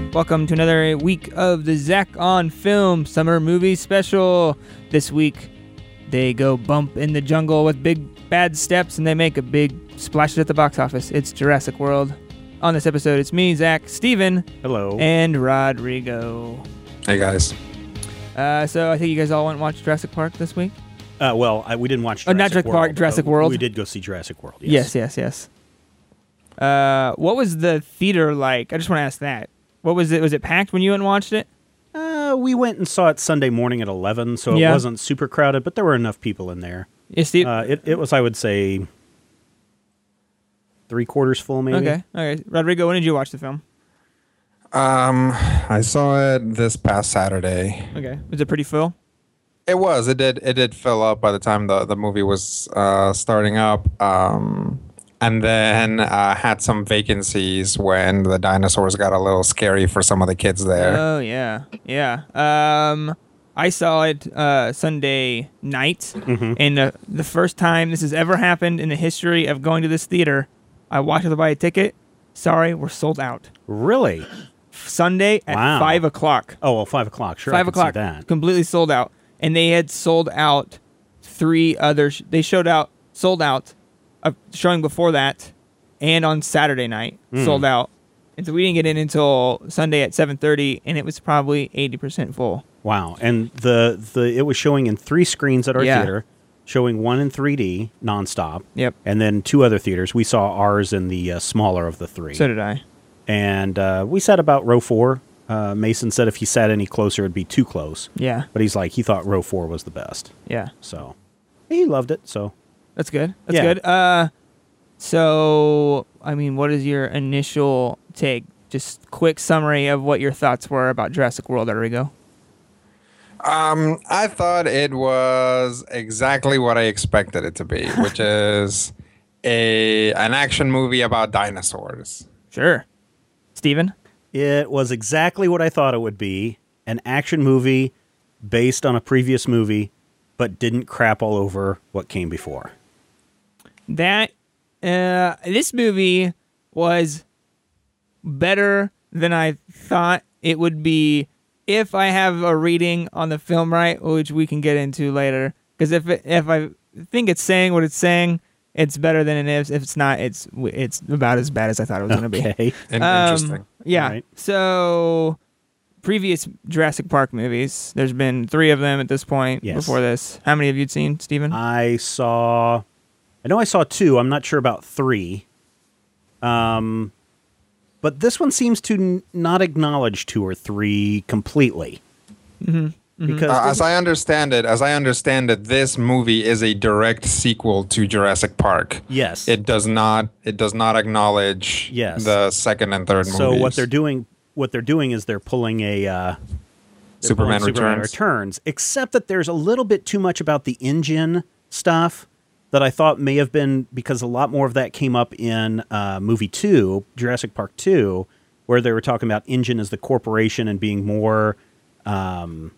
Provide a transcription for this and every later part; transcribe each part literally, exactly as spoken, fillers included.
Welcome to another week of the Zach on Film Summer Movie Special. This week, they go bump in the jungle with big bad steps and they make a big splash at the box office. It's Jurassic World. On this episode, it's me, Zach, Steven. Hello. And Rodrigo. Hey, guys. Uh, so I think you guys all went and watched Jurassic Park this week? Uh, well, I, we didn't watch Jurassic Oh, not Jurassic World, Park, Jurassic World. We did go see Jurassic World, Yes, yes. yes, yes. Uh, what was the theater like? I just want to ask that. What was it? Was it packed when you went and watched it? Uh, we went and saw it Sunday morning at eleven, so it Yeah. wasn't super crowded, but there were enough people in there. Yeah, Steve? Uh, it, it was, I would say, three quarters full, maybe. Okay, okay. Rodrigo, when did you watch the film? Um, I saw it this past Saturday. Okay. Was it pretty full? It was. It did. It did fill up by the time the the movie was uh, starting up. Um, and then uh, had some vacancies when the dinosaurs got a little scary for some of the kids there. Oh, yeah. Yeah. Um, I saw it uh, Sunday night, Mm-hmm. and uh, the first time this has ever happened in the history of going to this theater, I walked to buy a ticket. Sorry, we're sold out. Really? Sunday at Wow. five o'clock. Oh, well, five o'clock. Sure, I five could o'clock. see that. Completely sold out. And they had sold out three other. Sh- they showed out, sold out, a showing before that, and on Saturday night Mm. sold out. And so we didn't get in until Sunday at seven thirty, and it was probably eighty percent full. Wow. And the, the it was showing in three screens at our Yeah. theater, showing one in three D nonstop. Yep. And then two other theaters. We saw ours in the uh, smaller of the three. So did I. And uh, we sat about row four. Uh, Mason said if he sat any closer, it'd be too close. Yeah. But he's like, he thought row four was the best. Yeah. So he loved it. So That's good. That's Yeah. good. Uh, so I mean, what is your initial take? Just quick summary of what your thoughts were about Jurassic World. There we go. Um, I thought it was exactly what I expected it to be, which is a an action movie about dinosaurs. Sure. Steven? it was exactly what I thought it would be. An action movie based on a previous movie, but didn't crap all over what came before. That uh, this movie was better than I thought it would be if I have a reading on the film right, which we can get into later. Because if it, if I think it's saying what it's saying, it's better than it is. If it's not, it's it's about as bad as I thought it was going to be. Okay. In- Um, Interesting. Yeah. Right. So previous Jurassic Park movies, there's been three of them at this point. Yes. Before this, how many have you seen, Steven? I saw, I know I saw two. I'm not sure about three. Um, but this one seems to n- not acknowledge two or three completely. Mm-hmm. Because Uh, this- as I understand it, as I understand it, this movie is a direct sequel to Jurassic Park. yes, It does not. It does not acknowledge Yes. the second and third so movies. what they're doing, what they're doing is they're pulling a uh, they're Superman pulling Superman Returns. Returns, except that there's a little bit too much about the engine stuff that I thought may have been because a lot more of that came up in uh, movie two, Jurassic Park two, where they were talking about engine as the corporation and being more. Um,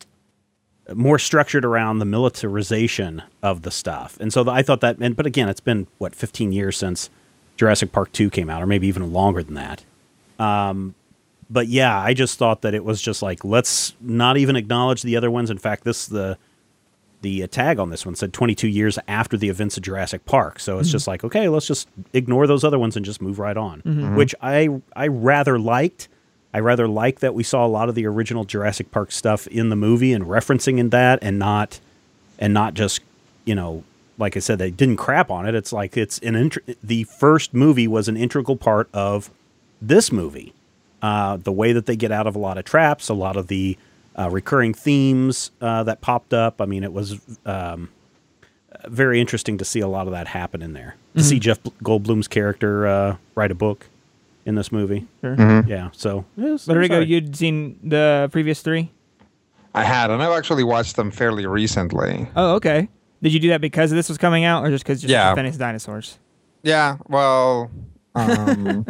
more structured around the militarization of the stuff. And so the, I thought that, and, but again, it's been, what, fifteen years since Jurassic Park two came out, or maybe even longer than that. Um, but yeah, I just thought that it was just like, let's not even acknowledge the other ones. In fact, this, the, the uh, tag on this one said twenty-two years after the events of Jurassic Park. So it's just like, okay, let's just ignore those other ones and just move right on, which I, I rather liked. I rather like that we saw a lot of the original Jurassic Park stuff in the movie and referencing in that, and not, and not just, you know, like I said, they didn't crap on it. It's like it's an int- the first movie was an integral part of this movie. Uh, the way that they get out of a lot of traps, a lot of the uh, recurring themes uh, that popped up. I mean, it was um, very interesting to see a lot of that happen in there. To see Jeff Goldblum's character uh, write a book in this movie. Sure. Yeah, so it was- But Rigo, sorry. you'd seen the previous three? I had, and I've actually watched them fairly recently. Oh, okay. Did you do that because this was coming out, or just because just Yeah. to finish dinosaurs? Yeah, well, um,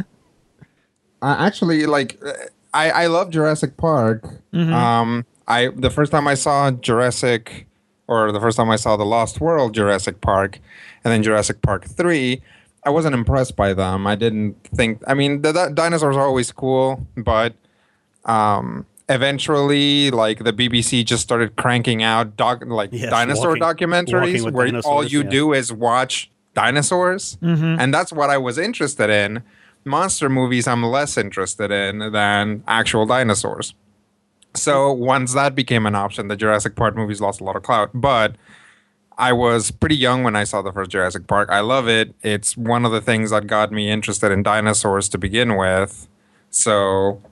I actually like. I I love Jurassic Park. Mm-hmm. Um, I the first time I saw Jurassic, or the first time I saw the Lost World Jurassic Park, and then Jurassic Park three, I wasn't impressed by them. I didn't think. I mean, the, the dinosaurs are always cool, but Um, eventually, like the B B C just started cranking out doc like Yes, dinosaur walking- documentaries walking with where all dinosaurs, you yeah. do is watch dinosaurs, and that's what I was interested in. Monster movies, I'm less interested in than actual dinosaurs. So once that became an option, the Jurassic Park movies lost a lot of clout. But I was pretty young when I saw the first Jurassic Park. I love it. It's one of the things that got me interested in dinosaurs to begin with. So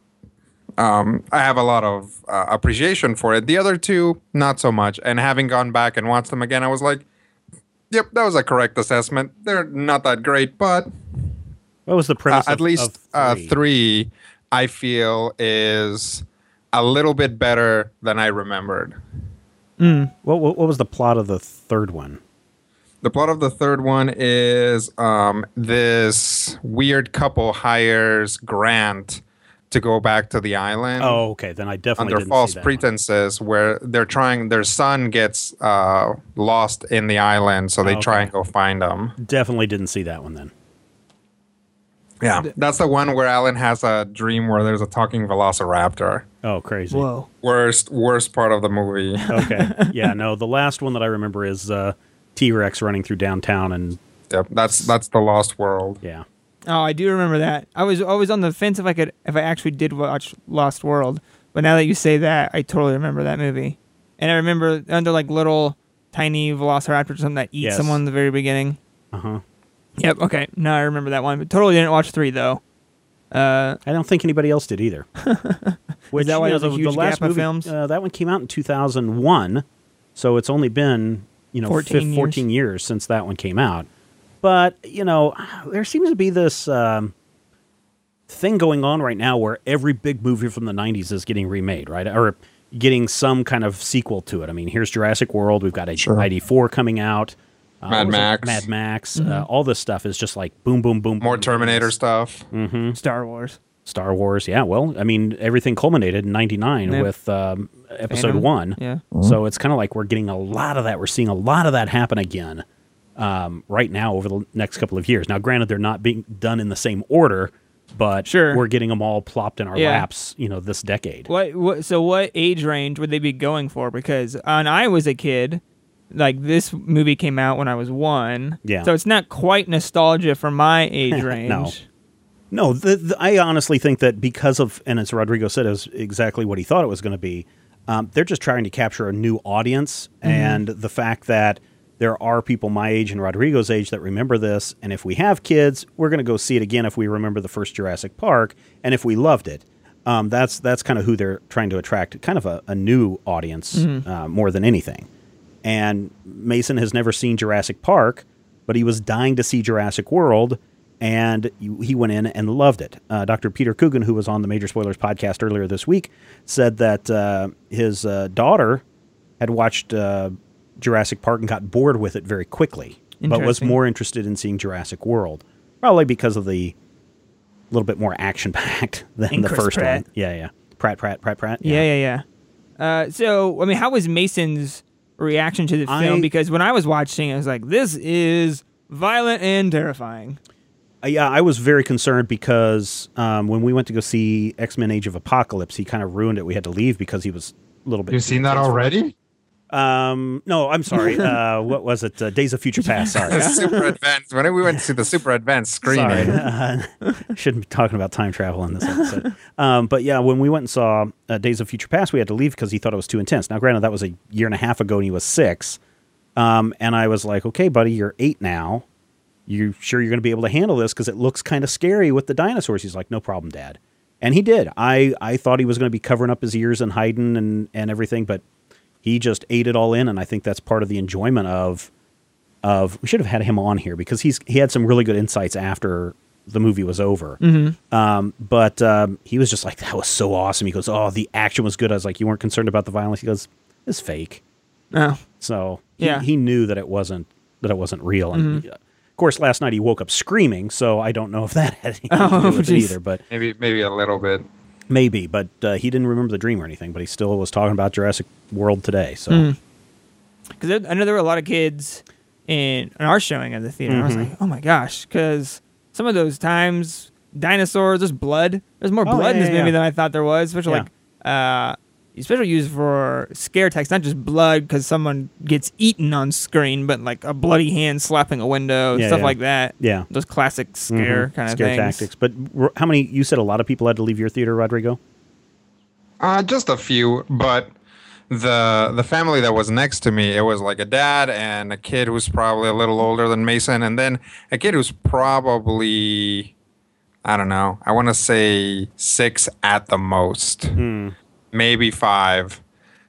um, I have a lot of uh, appreciation for it. The other two, not so much. And having gone back and watched them again, I was like, yep, that was a correct assessment. They're not that great, but What was the uh, premise? at of, least of uh, three? three, I feel, is a little bit better than I remembered. What, what what was the plot of the third one? The plot of the third one is um, this weird couple hires Grant to go back to the island Oh, okay. Then I definitely under didn't false see that one. pretenses, where they're trying. Their son gets uh, lost in the island, so they Oh, try okay. and go find him. Definitely didn't see that one then. Yeah, that's the one where Alan has a dream where there's a talking velociraptor. Oh, crazy. Whoa. Worst, worst part of the movie. Okay. Yeah, no, the last one that I remember is uh, T-Rex running through downtown, and Yep, that's that's the Lost World. yeah. Oh, I do remember that. I was always on the fence if I could, if I actually did watch Lost World. But now that you say that, I totally remember that movie. And I remember under like little tiny velociraptors or something that eat Yes. someone in the very beginning. Uh-huh. Yep. Okay. Now I remember that one, but totally didn't watch three though. Uh, I don't think anybody else did either. Which, that why you know, there's a huge gap of films? Uh, that one came out in two thousand one, so it's only been, you know, fourteen fif- fourteen years since that one came out. But, you know, there seems to be this um, thing going on right now where every big movie from the nineties is getting remade, right? Or getting some kind of sequel to it. I mean, here's Jurassic World. We've got a Sure. I D four coming out. Uh, Mad what was it? Max. Mad Max. Mm-hmm. Uh, all this stuff is just like boom, boom, boom. More boom, Terminator boom. stuff. Star Wars. Star Wars, yeah. Well, I mean, everything culminated in ninety-nine Yeah. with um, episode Phantom. one. Yeah. So it's kind of like we're getting a lot of that. We're seeing a lot of that happen again um, right now over the next couple of years. Now, granted, they're not being done in the same order, but Sure. we're getting them all plopped in our Yeah. laps, you know, this decade. What, what? So what age range would they be going for? Because when I was a kid, like this movie came out when I was one. Yeah. So it's not quite nostalgia for my age range. No. No, the, the, I honestly think that because of, and as Rodrigo said, it was exactly what he thought it was going to be. Um, they're just trying to capture a new audience, and the fact that there are people my age and Rodrigo's age that remember this, and if we have kids, we're going to go see it again if we remember the first Jurassic Park, and if we loved it. Um, that's that's kind of who they're trying to attract, kind of a, a new audience uh, more than anything. And Mason has never seen Jurassic Park, but he was dying to see Jurassic World, and he went in and loved it. Uh, Doctor Peter Coogan, who was on the Major Spoilers podcast earlier this week, said that uh, his uh, daughter had watched uh, Jurassic Park and got bored with it very quickly, but was Interesting. more interested in seeing Jurassic World, probably because of the little bit more action-packed than And the Chris first Pratt. one. Yeah, yeah. Pratt, Pratt, Pratt, Pratt. Yeah, yeah, yeah. Uh, so, I mean, how was Mason's reaction to the film? I- Because when I was watching, I was like, this is violent and terrifying. Uh, yeah, I was very concerned because um, when we went to go see X-Men Age of Apocalypse, he kind of ruined it. We had to leave because he was a little bit... You've seen that already? Um, no, I'm sorry. Uh, what was it? Uh, Days of Future Past. Sorry. Super advanced. When we went to see the super advanced screening, Sorry. Uh, shouldn't be talking about time travel in this episode. Um, but yeah, when we went and saw uh, Days of Future Past, we had to leave because he thought it was too intense. Now, granted, that was a year and a half ago and he was six. Um, and I was like, okay, buddy, you're eight now. You sure you're going to be able to handle this? Because it looks kind of scary with the dinosaurs. He's like, no problem, Dad. And he did. I, I thought he was going to be covering up his ears and hiding and, and everything, but he just ate it all in. And I think that's part of the enjoyment of, of we should have had him on here because he's he had some really good insights after the movie was over. Mm-hmm. Um, but um, he was just like, that was so awesome. He goes, oh, the action was good. I was like, you weren't concerned about the violence? He goes, it's fake. Oh, So he, Yeah. he knew that it wasn't that it wasn't real. And Mm-hmm. uh, of course, last night he woke up screaming. So I don't know if that had anything Oh, to do with it jeez. either. But maybe maybe a little bit. maybe. But uh, he didn't remember the dream or anything. But he still was talking about Jurassic World today. So Mm. because I know there were a lot of kids in, in our showing at the theater. I was Mhm. like, oh my gosh, because some of those times dinosaurs. There's blood. There's more Oh, blood yeah, in this yeah, movie yeah. than I thought there was. Especially Yeah. like, uh, especially used for scare text, not just blood because someone gets eaten on screen, but like a bloody hand slapping a window, Yeah, stuff yeah. like that. Yeah. Those classic scare Mhm. kind of scare things. tactics. But r- how many? You said a lot of people had to leave your theater, Rodrigo. Uh, just a few, but the the family that was next to me, it was like a dad and a kid who's probably a little older than Mason, and then a kid who's probably, I don't know, I want to say six at the most, Hmm. maybe five.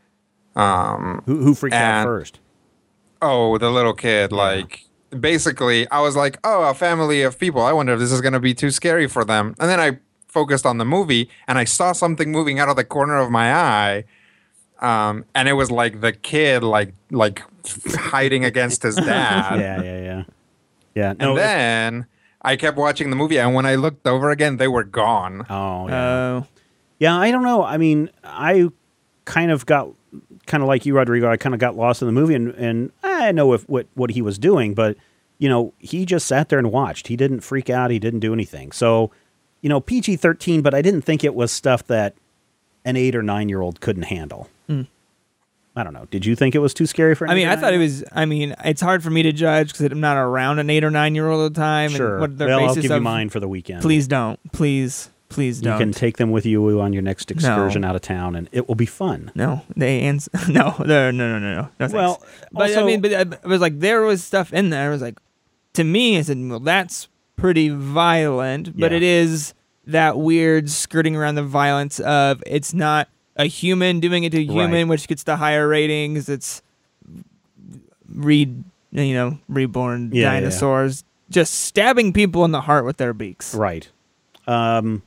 Um, Who, who freaked out And- first? oh, the little kid, like. Basically, I was like, oh, a family of people. I wonder if this is going to be too scary for them. And then I focused on the movie and I saw something moving out of the corner of my eye. Um, and it was like the kid, like, like hiding against his dad. Yeah, yeah, yeah. Yeah. No. And if- then I kept watching the movie. And when I looked over again, they were gone. oh, yeah. Oh, Yeah, I don't know. I mean, I kind of got, kind of like you, Rodrigo, I kind of got lost in the movie, and, and I know if, what, what he was doing, but, you know, he just sat there and watched. He didn't freak out. He didn't do anything. So, you know, P G thirteen, but I didn't think it was stuff that an eight or nine-year-old couldn't handle. Mm. I don't know. Did you think it was too scary for an I mean, eight or I thought it nine? was. I mean, it's hard for me to judge because I'm not around an eight or nine year old all the time. Sure. And what their Well, I'll basis give you of, mine for the weekend. Please don't. Please, please You don't. can take them with you on your next excursion out of town, and it will be fun. No, they ans- no, no, no, no, no, no. no thanks. Well, but I also- mean, but it was like there was stuff in there. It was like, to me, I said, well, that's pretty violent, but Yeah. it is that weird skirting around the violence of it's not a human doing it to a human, Right. which gets the higher ratings. It's re, you know, reborn Yeah, yeah, yeah. dinosaurs just stabbing people in the heart with their beaks. Right. Um,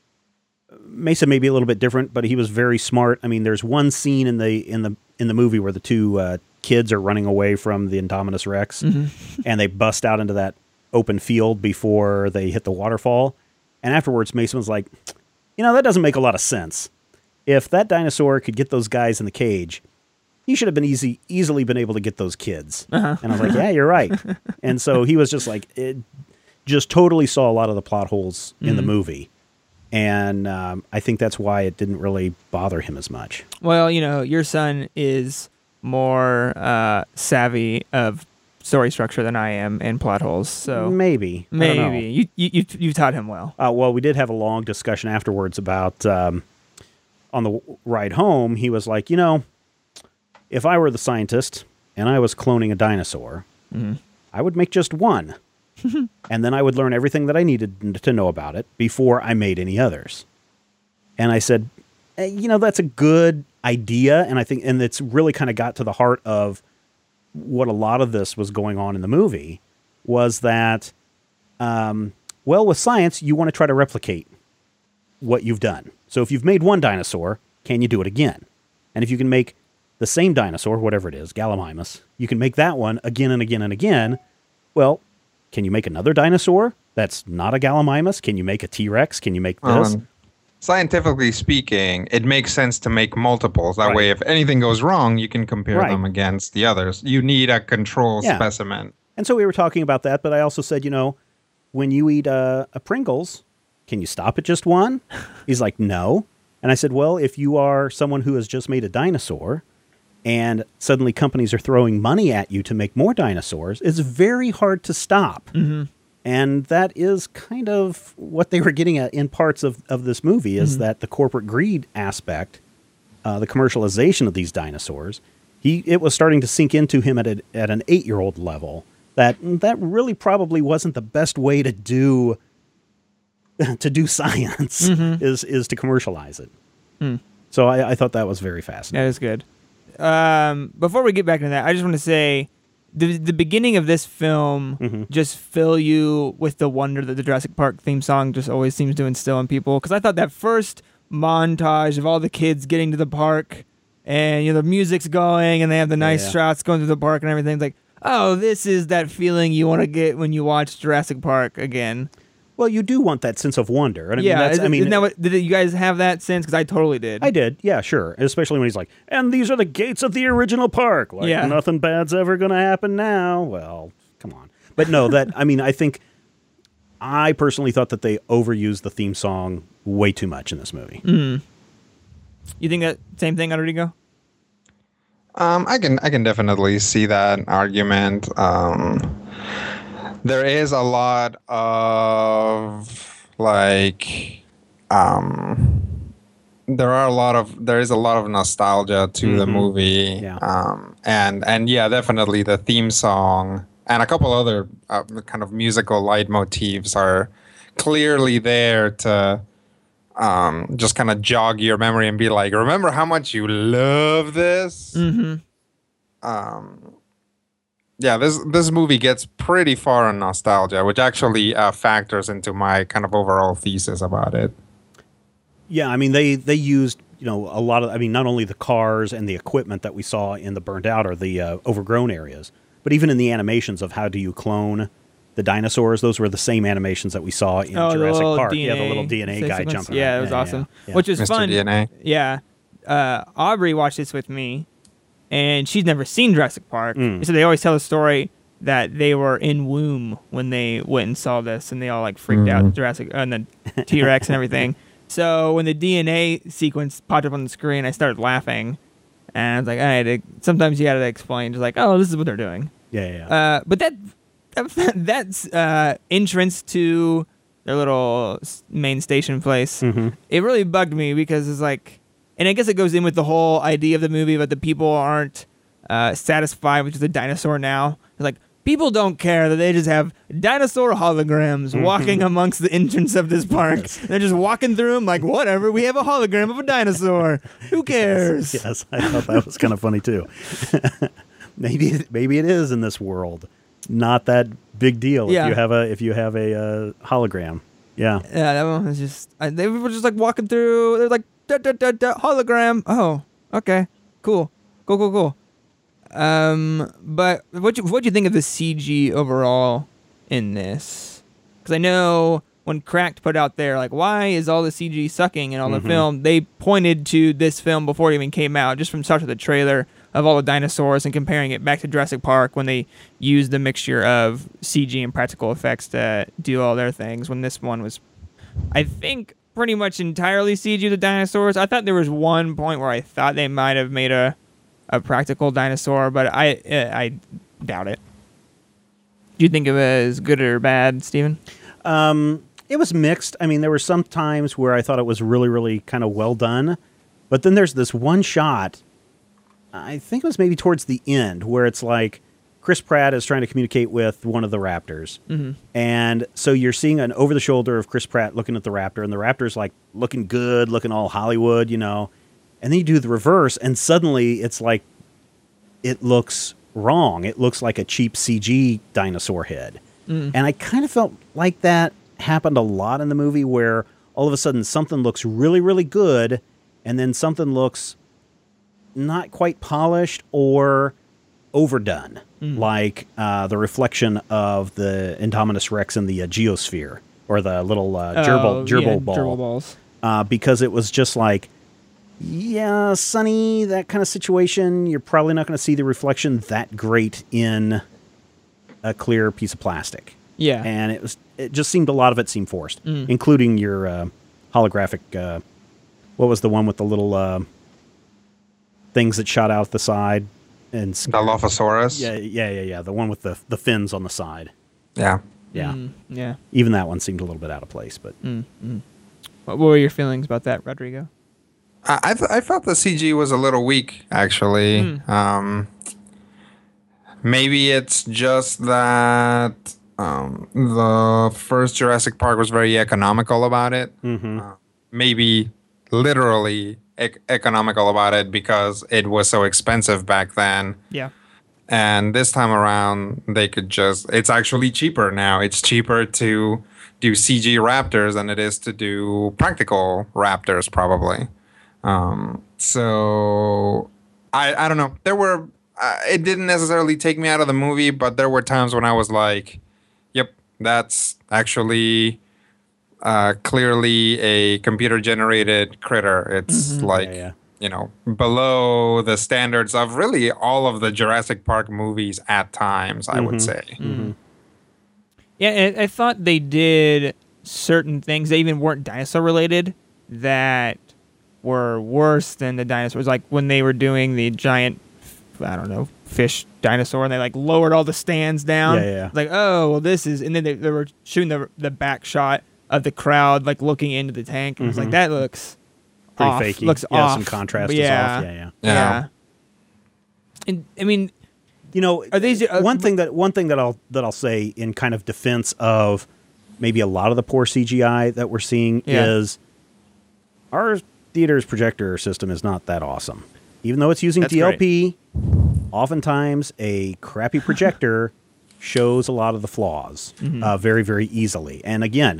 Mesa may be a little bit different, but he was very smart. I mean, there's one scene in the in the in the movie where the two uh, kids are running away from the Indominus Rex, and they bust out into that open field before they hit the waterfall. And afterwards, Mason was like, "You know, that doesn't make a lot of sense. If that dinosaur could get those guys in the cage, he should have been easy easily been able to get those kids." And I was like, "Yeah, you're right." And so he was just like, it just totally saw a lot of the plot holes in the movie. And um, I think that's why it didn't really bother him as much. Well, you know, your son is more uh, savvy of story structure than I am and plot holes. So Maybe. I don't know. maybe you you you you taught him well. Uh, well, we did have a long discussion afterwards about um, on the w- ride home. He was like, you know, if I were the scientist and I was cloning a dinosaur, I would make just one. And then I would learn everything that I needed n- to know about it before I made any others. And I said, eh, you know, that's a good idea. And I think, and it's really kind of got to the heart of what a lot of this was going on in the movie was that, um, well, with science, you want to try to replicate what you've done. So if you've made one dinosaur, can you do it again? And if you can make the same dinosaur, whatever it is, Gallimimus, you can make that one again and again and again. Well, can you make another dinosaur that's not a Gallimimus? Can you make a T-Rex? Can you make this? Um, scientifically speaking, it makes sense to make multiples. That Right. way, if anything goes wrong, you can compare Right. them against the others. You need a control Yeah. specimen. And so we were talking about that, but I also said, you know, when you eat a, a Pringles, can you stop at just one? He's like, no. And I said, well, if you are someone who has just made a dinosaur and suddenly companies are throwing money at you to make more dinosaurs, it's very hard to stop. Mm-hmm. And that is kind of what they were getting at in parts of, of this movie is that the corporate greed aspect, uh, the commercialization of these dinosaurs, he it was starting to sink into him at, a, at an eight-year-old level that that really probably wasn't the best way to do to do science is is to commercialize it. So I, I thought that was very fascinating. That is good. Um, before we get back into that, I just want to say the the beginning of this film Mm-hmm. just fill you with the wonder that the Jurassic Park theme song just always seems to instill in people. Because I thought that first montage of all the kids getting to the park and you know the music's going and they have the nice yeah. shots going through the park and everything. It's like, oh, this is that feeling you want to get when you watch Jurassic Park again. Well, you do want that sense of wonder. And I yeah, mean, that's, is, I mean, isn't that what, did you guys have that sense? Because I totally did. I did, yeah, sure. Especially when he's like, and these are the gates of the original park. Like, Yeah. nothing bad's ever going to happen now. Well, come on. But no, that, I mean, I think I personally thought that they overused the theme song way too much in this movie. Mm. You think that same thing, Rodrigo? Um, I can I can definitely see that argument. Um, there is a lot of like, um, there are a lot of there is a lot of nostalgia to mm-hmm. the movie, yeah. um, and and yeah, definitely the theme song and a couple other uh, kind of musical leitmotifs are clearly there to. Um, just kind of jog your memory and be like, remember how much you love this? Mm-hmm. Um, yeah, this this movie gets pretty far on nostalgia, which actually uh, factors into my kind of overall thesis about it. Yeah, I mean, they, they used, you know, a lot of, I mean, not only the cars and the equipment that we saw in the burned out or the uh, overgrown areas, but even in the animations of how do you clone the dinosaurs, those were the same animations that we saw in oh, Jurassic Park. D N A yeah, the little D N A guy sequence. jumping Yeah, around. it was yeah, awesome. Yeah, yeah. Which was Mister fun. D N A. Yeah. Uh, Aubrey watched this with me, and she's never seen Jurassic Park. Mm. So they always tell the story that they were in womb when they went and saw this, and they all like freaked mm-hmm. out Jurassic and the T-Rex and everything. So when the D N A sequence popped up on the screen, I started laughing, and I was like, I had to, sometimes you got to explain, just like, oh, this is what they're doing. Yeah, yeah. Uh, but that that's uh, entrance to their little main station place. Mm-hmm. It really bugged me because it's like, and I guess it goes in with the whole idea of the movie, but the people aren't uh, satisfied with the dinosaur now. It's like, people don't care that they just have dinosaur holograms Mm-hmm. walking amongst the entrance of this park. Yes. They're just walking through them like, whatever, we have a hologram of a dinosaur. Who cares? Yes, yes, I thought that was kind of funny too. maybe maybe it is in this world. Not that big deal Yeah. if you have a if you have a uh, hologram. Yeah. Yeah, that one was just, I, they were just like walking through, they're like, da, da, da, da, hologram. Oh, okay, cool, cool, cool, cool. Um, but what you what you think of the C G overall in this? Because I know when Cracked put out there, like, why is all the C G sucking in all Mm-hmm. the film? They pointed to this film before it even came out, just from start to the trailer of all the dinosaurs and comparing it back to Jurassic Park when they used the mixture of C G and practical effects to do all their things. When this one was, I think, pretty much entirely C G the dinosaurs. I thought there was one point where I thought they might have made a a practical dinosaur, but I I doubt it. Do you think it was good or bad, Steven? Um, it was mixed. I mean, there were some times where I thought it was really, really kind of well done, but then there's this one shot, I think it was maybe towards the end, where it's like Chris Pratt is trying to communicate with one of the raptors. Mm-hmm. And so you're seeing an over-the-shoulder of Chris Pratt looking at the raptor, and the raptor's like looking good, looking all Hollywood, you know. And then you do the reverse, and suddenly it's like it looks wrong. It looks like a cheap C G dinosaur head. Mm. And I kind of felt like that happened a lot in the movie, where all of a sudden something looks really, really good, and then something looks not quite polished or overdone, Mm. like uh, the reflection of the Indominus Rex in the uh, geosphere, or the little uh, gerbil, Oh, gerbil yeah, ball. Gerbil balls. Uh, because it was just like, yeah, sunny, that kind of situation. You're probably not going to see the reflection that great in a clear piece of plastic. Yeah. And it was, it just seemed, a lot of it seemed forced, Mm. including your uh, holographic, uh, what was the one with the little uh, things that shot out the side? And Dilophosaurus. Yeah, yeah, yeah, yeah. The one with the the fins on the side. Yeah. Yeah. Mm, yeah. Even that one seemed a little bit out of place, but Mm, mm. What were your feelings about that, Rodrigo? I I, th- I felt the C G was a little weak, actually. Mm. Um, maybe it's just that um, the first Jurassic Park was very economical about it. mm-hmm. Uh, maybe literally ec- economical about it because it was so expensive back then. Yeah. And this time around, they could just, it's actually cheaper now. It's cheaper to do C G raptors than it is to do practical raptors, probably. Um, so, I, I don't know. There were, uh, it didn't necessarily take me out of the movie, but there were times when I was like, yep, that's actually uh, clearly a computer generated critter. It's Mm-hmm. like, Yeah, yeah. you know, below the standards of really all of the Jurassic Park movies at times, I would say. Mm-hmm. Yeah, and I thought they did certain things that even weren't dinosaur related that were worse than the dinosaurs. Like when they were doing the giant, I don't know, fish dinosaur, and they like lowered all the stands down. Yeah, yeah, yeah. Like, oh, well, this is, and then they, they were shooting the the back shot of the crowd like looking into the tank. And I was like, that looks Pretty off. fakey. Looks yeah, off. some contrast But is yeah. off. Yeah, yeah. Yeah. Yeah. And I mean, You know, Are these- uh, one thing that one thing that I'll that I'll say in kind of defense of maybe a lot of the poor C G I that we're seeing Yeah. is our theater's projector system is not that awesome. Even though it's using That's D L P, oftentimes a crappy projector shows a lot of the flaws Mm-hmm. uh, very very easily. And again,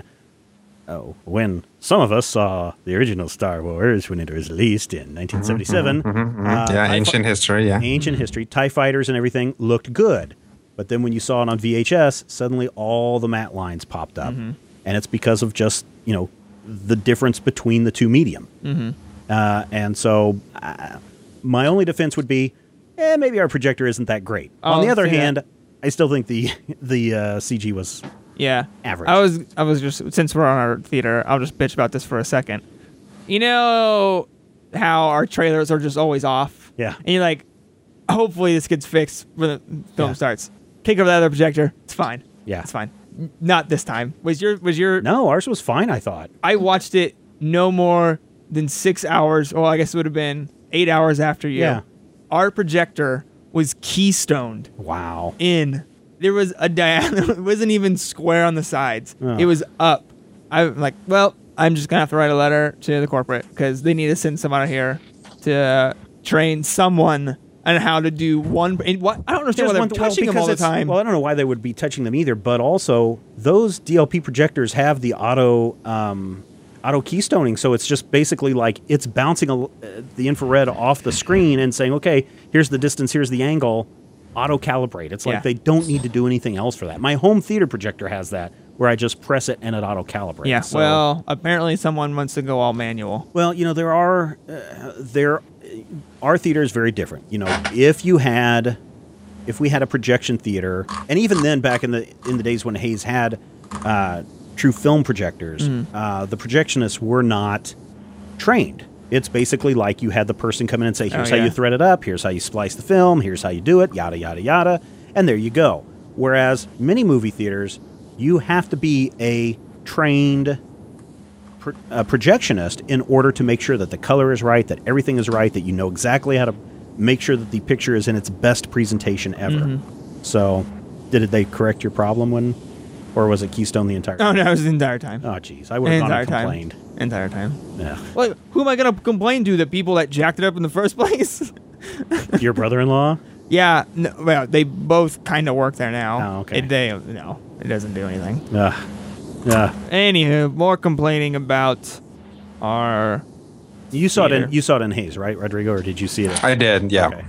oh, when some of us saw the original Star Wars when it was released in nineteen seventy-seven, uh, yeah, TIE ancient history. Yeah. ancient history, TIE fighters and everything looked good. But then when you saw it on V H S, suddenly all the matte lines popped up. And it's because of just, you know, the difference between the two medium. Uh, and so uh, my only defense would be, eh, maybe our projector isn't that great. on Oh, the other see that. hand, I still think the the uh, C G was yeah. average. I was I was just, since we're on our theater, I'll just bitch about this for a second. You know how our trailers are just always off? Yeah. And you're like, hopefully this gets fixed when the film Yeah. starts. Kick over that other projector. It's fine. Yeah. It's fine. N- Not this time. Was your was your No, ours was fine, I thought. I watched it no more than six hours. Well, I guess it would have been eight hours after you. Yeah. Our projector was keystoned Wow. in. There was a diameter. It wasn't even square on the sides. Oh. It was up. I'm like, well, I'm just gonna have to write a letter to the corporate because they need to send someone out here to train someone on how to do one. And what I don't understand why they're one- well, touching them because all the it's- time. Well, I don't know why they would be touching them either, but also those D L P projectors have the auto um, auto keystoning, so it's just basically like it's bouncing a, uh, the infrared off the screen and saying, okay, here's the distance, here's the angle, auto calibrate. It's like Yeah. they don't need to do anything else for that. My home theater projector has that, where I just press it and it auto calibrates. yeah. So- Well, apparently someone wants to go all manual. Well, you know, there are uh, there our theater is very different. You know, if you had if we had a projection theater, and even then back in the in the days when Hayes had uh, true film projectors, Mm-hmm. uh, the projectionists were not trained. It's basically like you had the person come in and say, here's Oh, how yeah. you thread it up, here's how you splice the film, here's how you do it, yada, yada, yada, and there you go. Whereas many movie theaters, you have to be a trained pro- uh, projectionist in order to make sure that the color is right, that everything is right, that you know exactly how to make sure that the picture is in its best presentation ever. Mm-hmm. So, did they correct your problem when, or was it Keystone the entire Oh time? no, it was the entire time. Oh, jeez. I would have gone entire and time. complained. Entire time. Yeah. Well, who am I gonna complain to? The people that jacked it up in the first place? Your brother-in-law? Yeah, no, well, they both kind of work there now. Oh, okay. It, they, no, it doesn't do anything. Ugh. Ugh. Anywho, more complaining about our. You saw it Theater. in you saw it in Hayes, right, Rodrigo, or did you see it? I did. Yeah. Okay.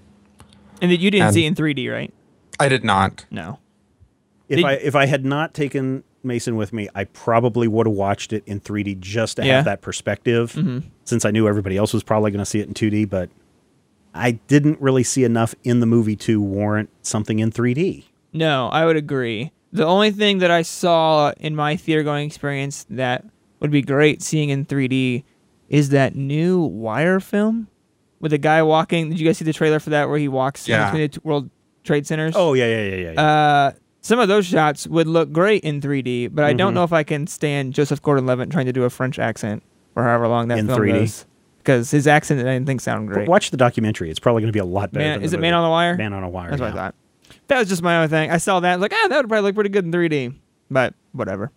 And that you didn't And- see it in three D, right? I did not. No. If Did- I if I had not taken Mason with me, I probably would have watched it in three D just to Yeah. have that perspective, since I knew everybody else was probably going to see it in two D. But I didn't really see enough in the movie to warrant something in three D. No, I would agree. The only thing that I saw in my theater going experience that would be great seeing in three D is that new Wire film with a guy walking. Did you guys see the trailer for that where he walks in Yeah. between the two World Trade Centers? Oh yeah, yeah, yeah, yeah. yeah. Uh, some of those shots would look great in three D, but I don't know if I can stand Joseph Gordon-Levitt trying to do a French accent for however long that In film three D? goes. Because his accent I didn't think sounded But great. watch the documentary; it's probably going to be a lot better. Man, than is the it Man movie. on the Wire? Man on a Wire. That's what I yeah. thought. That was just my own thing. I saw that. I was like, ah, that would probably look pretty good in three D. But whatever.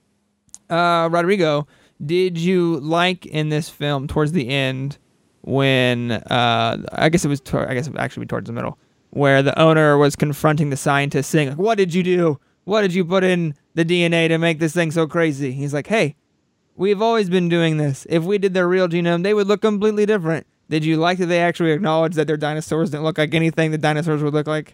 Uh, Rodrigo, did you like in this film towards the end when uh, I guess it was tor- I guess it would actually be towards the middle where the owner was confronting the scientist saying, like, what did you do? What did you put in the D N A to make this thing so crazy? He's like, hey, we've always been doing this. If we did their real genome, they would look completely different. Did you like that they actually acknowledged that their dinosaurs didn't look like anything the dinosaurs would look like?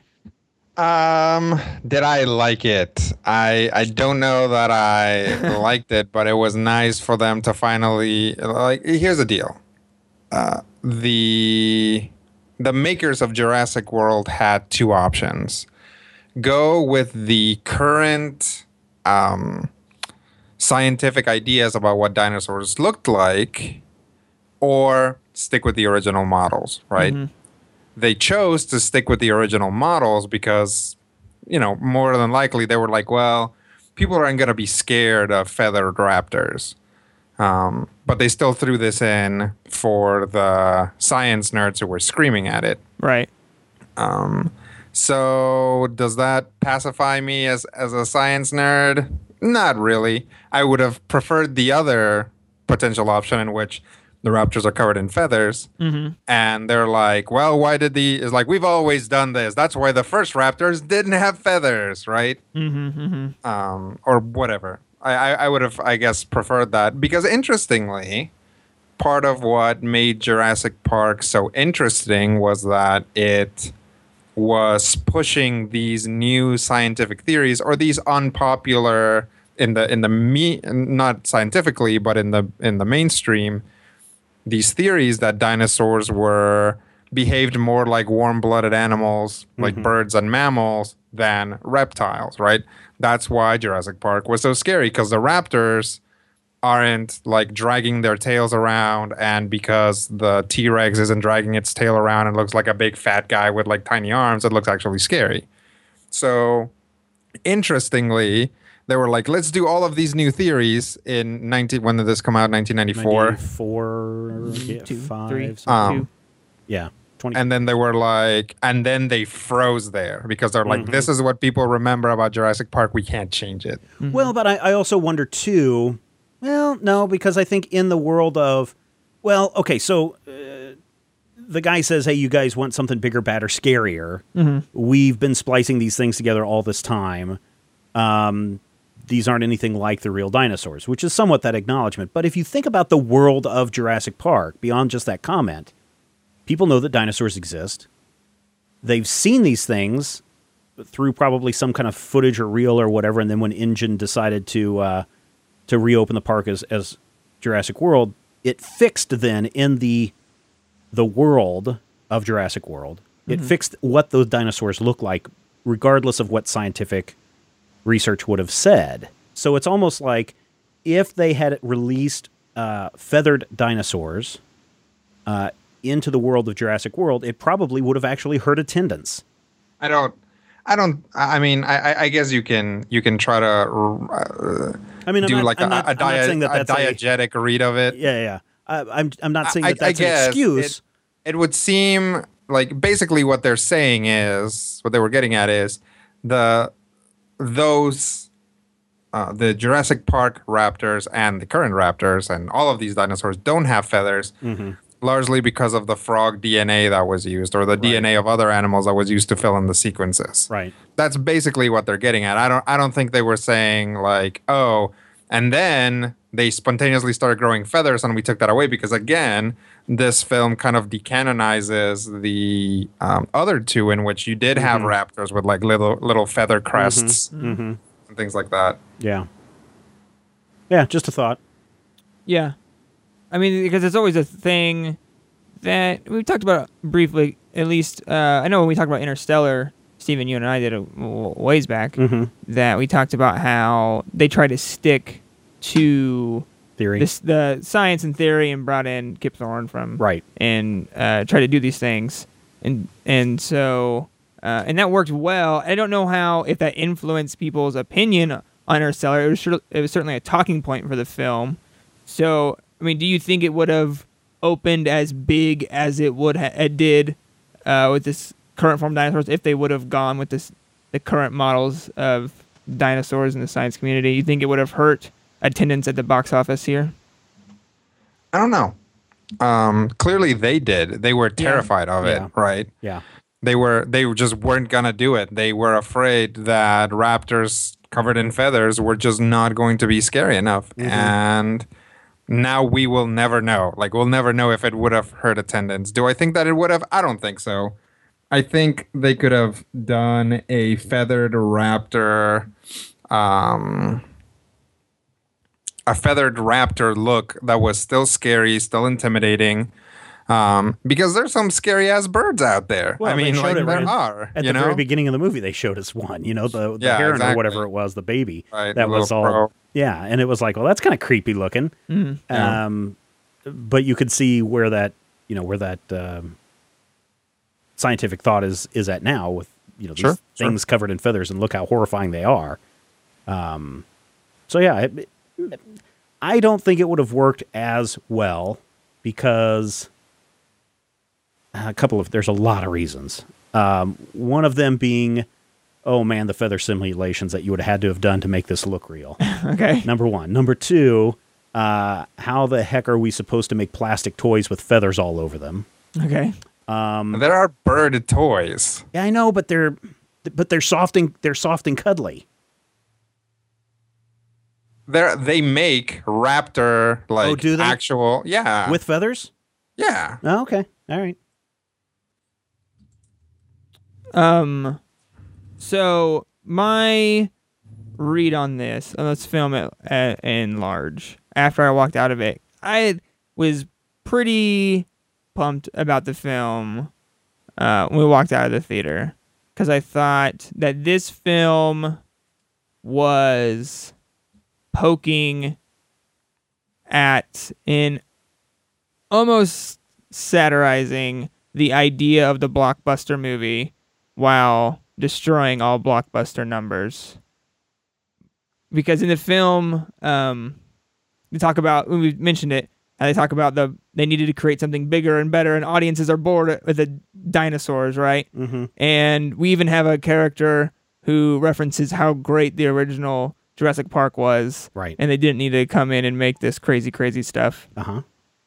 Um, did I like it? I I don't know that I liked it, but it was nice for them to finally like. Here's the deal. Uh, the the makers of Jurassic World had two options: go with the current um, scientific ideas about what dinosaurs looked like, or stick with the original models, right? Mm-hmm. They chose to stick with the original models because, you know, more than likely they were like, well, people aren't going to be scared of feathered raptors. Um, but they still threw this in for the science nerds who were screaming at it. Right. Um, so does that pacify me as, as a science nerd? Not really. I would have preferred the other potential option in which the raptors are covered in feathers. Mm-hmm. And they're like, well, why did the... It's like, we've always done this. That's why the first raptors didn't have feathers, right? Mm-hmm. Mm-hmm. Um, or whatever. I, I, I would have, I guess, preferred that. Because interestingly, part of what made Jurassic Park so interesting was that it was pushing these new scientific theories, or these unpopular in the in the me not scientifically, but in the in the mainstream, these theories that dinosaurs were behaved more like warm-blooded animals, like Mm-hmm. birds and mammals, than reptiles, right? That's why Jurassic Park was so scary, because the raptors aren't like dragging their tails around, and because the T-Rex isn't dragging its tail around and looks like a big fat guy with like tiny arms, it looks actually scary. So interestingly, they were like, let's do all of these new theories in nineteen when did this come out? nineteen ninety-four. ninety-four, yeah, Two, five, three, something. Um, two. yeah, twenty. And then they were like, and then they froze there because they're like, Mhm. this is what people remember about Jurassic Park. We can't change it. Mm-hmm. Well, but I, I also wonder too. Well, no, because I think in the world of, well, okay, so uh, the guy says, "Hey, you guys want something bigger, badder, scarier? Mm-hmm. We've been splicing these things together all this time. Um, these aren't anything like the real dinosaurs," which is somewhat that acknowledgement. But if you think about the world of Jurassic Park, beyond just that comment, people know that dinosaurs exist. They've seen these things through probably some kind of footage or reel or whatever, and then when InGen decided to uh, to reopen the park as, as Jurassic World, it fixed then in the the world of Jurassic World. It Mhm. fixed what those dinosaurs look like, regardless of what scientific research would have said. So it's almost like if they had released uh, feathered dinosaurs uh, into the world of Jurassic World, it probably would have actually hurt attendance. I don't. I don't. I mean, I, I guess you can you can try to uh, I mean, I'm do not, like I'm a, not, a, I'm not dia- saying that a that's a, diegetic read of it. yeah, yeah. I, I'm I'm not saying I- that that's I an guess excuse. It, it would seem like basically what they're saying is what they were getting at is the those uh, the Jurassic Park raptors and the current raptors and all of these dinosaurs don't have feathers. Mm-hmm. Largely because of the frog D N A that was used, or the Right. D N A of other animals that was used to fill in the sequences. Right. That's basically what they're getting at. I don't. I don't think they were saying like, oh, and then they spontaneously started growing feathers, and we took that away because again, this film kind of decanonizes the um, other two, in which you did have Mhm. raptors with like little little feather crests Mm-hmm. and things like that. Yeah. Yeah, just a thought. Yeah. I mean, because it's always a thing that we've talked about briefly, at least. Uh, I know when we talked about Interstellar, Stephen, you and I did a w- ways back, Mm-hmm. that we talked about how they try to stick to Theory. this, the science and theory, and brought in Kip Thorne from Right. and uh, try to do these things, and and so uh, and that worked well. I don't know how if that influenced people's opinion on Interstellar. It was sure, it was certainly a talking point for the film. So I mean, do you think it would have opened as big as it would ha- it did uh, with this current form of dinosaurs if they would have gone with this the current models of dinosaurs in the science community? You think it would have hurt attendance at the box office here? I don't know. Um, clearly, they did. They were terrified of it, Yeah. right? Yeah. They were. They just weren't gonna do it. They were afraid that raptors covered in feathers were just not going to be scary enough, Mhm. and now we will never know. Like, we'll never know if it would have hurt attendance. Do I think that it would have? I don't think so. I think they could have done a feathered raptor, um, a feathered raptor look that was still scary, still intimidating, Um, because there's some scary ass birds out there. Well, I they mean, showed like it there right are. At you the know? very beginning of the movie, they showed us one. You know, the, the Yeah, heron exactly. or whatever it was, the baby. Right, that the was little all. crow. Yeah, and it was like, well, that's kind of creepy looking. Mm, yeah. Um, but you could see where that, you know, where that um, scientific thought is is at now with you know these Sure, sure. things covered in feathers, and look how horrifying they are. Um, so yeah, it, it, I don't think it would have worked as well because a couple of there's a lot of reasons. Um, one of them being, oh man, the feather simulations that you would have had to have done to make this look real. Okay. Number one. Number two, uh, how the heck are we supposed to make plastic toys with feathers all over them? Okay. There are bird toys. Yeah, I know, but they're but they're soft and they're soft and cuddly. They they make raptor like Oh, do they? actual yeah With feathers? yeah. Oh, okay. All right. Um, so my read on this, and let's film it at, in large. After I walked out of it, I was pretty pumped about the film uh, when we walked out of the theater because I thought that this film was poking at in almost satirizing the idea of the blockbuster movie while destroying all blockbuster numbers. Because in the film, um, they talk about, when we mentioned it, how they talk about the they needed to create something bigger and better, and audiences are bored with the dinosaurs, right? Mm-hmm. And we even have a character who references how great the original Jurassic Park was, Right. and they didn't need to come in and make this crazy, crazy stuff. Uh-huh.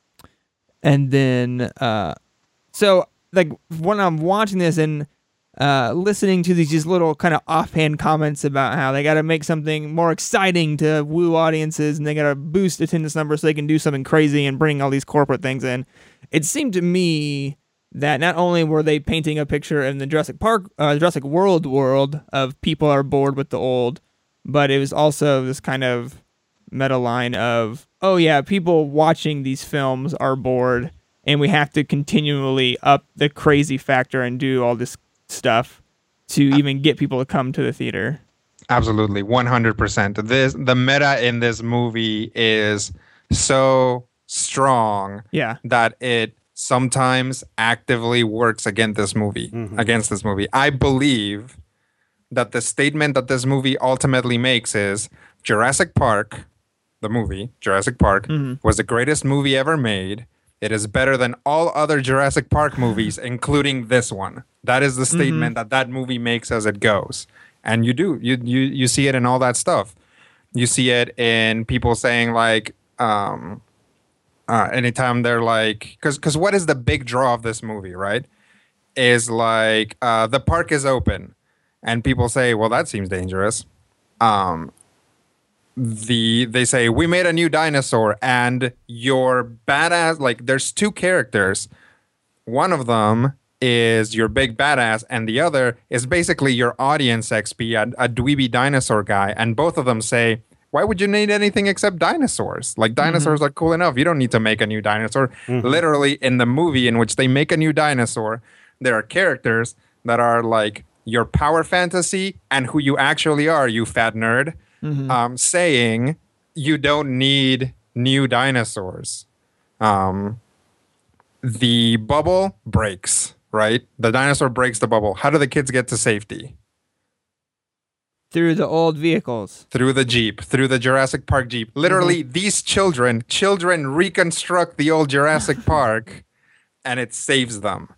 And then, uh, so like when I'm watching this and uh, listening to these just little kind of offhand comments about how they got to make something more exciting to woo audiences and they got to boost attendance numbers so they can do something crazy and bring all these corporate things in. It seemed to me that not only were they painting a picture in the Jurassic Park, uh, Jurassic World world of people are bored with the old, but it was also this kind of meta line of, oh yeah, people watching these films are bored and we have to continually up the crazy factor and do all this stuff to even get people to come to the theater. Absolutely, one hundred percent. This the meta in this movie is so strong Yeah. that it sometimes actively works against this movie. Mhm. Against this movie, I believe that the statement that this movie ultimately makes is Jurassic Park, the movie Jurassic Park, Mhm. was the greatest movie ever made. It is better than all other Jurassic Park movies, including this one. That is the statement that that movie makes as it goes. And you do. You you you see it in all that stuff. You see it in people saying like, um, uh, anytime they're like, because because what is the big draw of this movie, right? Is like uh, the park is open, and people say, well, that seems dangerous. Um, the they say we made a new dinosaur and your badass, like there's two characters, one of them is your big badass and the other is basically your audience X P, a, a dweeby dinosaur guy, and both of them say, why would you need anything except dinosaurs? Like dinosaurs are cool enough, you don't need to make a new dinosaur. Literally in the movie in which they make a new dinosaur, there are characters that are like your power fantasy and who you actually are, you fat nerd. Um, saying you don't need new dinosaurs. Um, the bubble breaks, right? The dinosaur breaks the bubble. How do the kids get to safety? Through the old vehicles. Through the Jeep, through the Jurassic Park Jeep. Literally, these children, children reconstruct the old Jurassic Park and it saves them.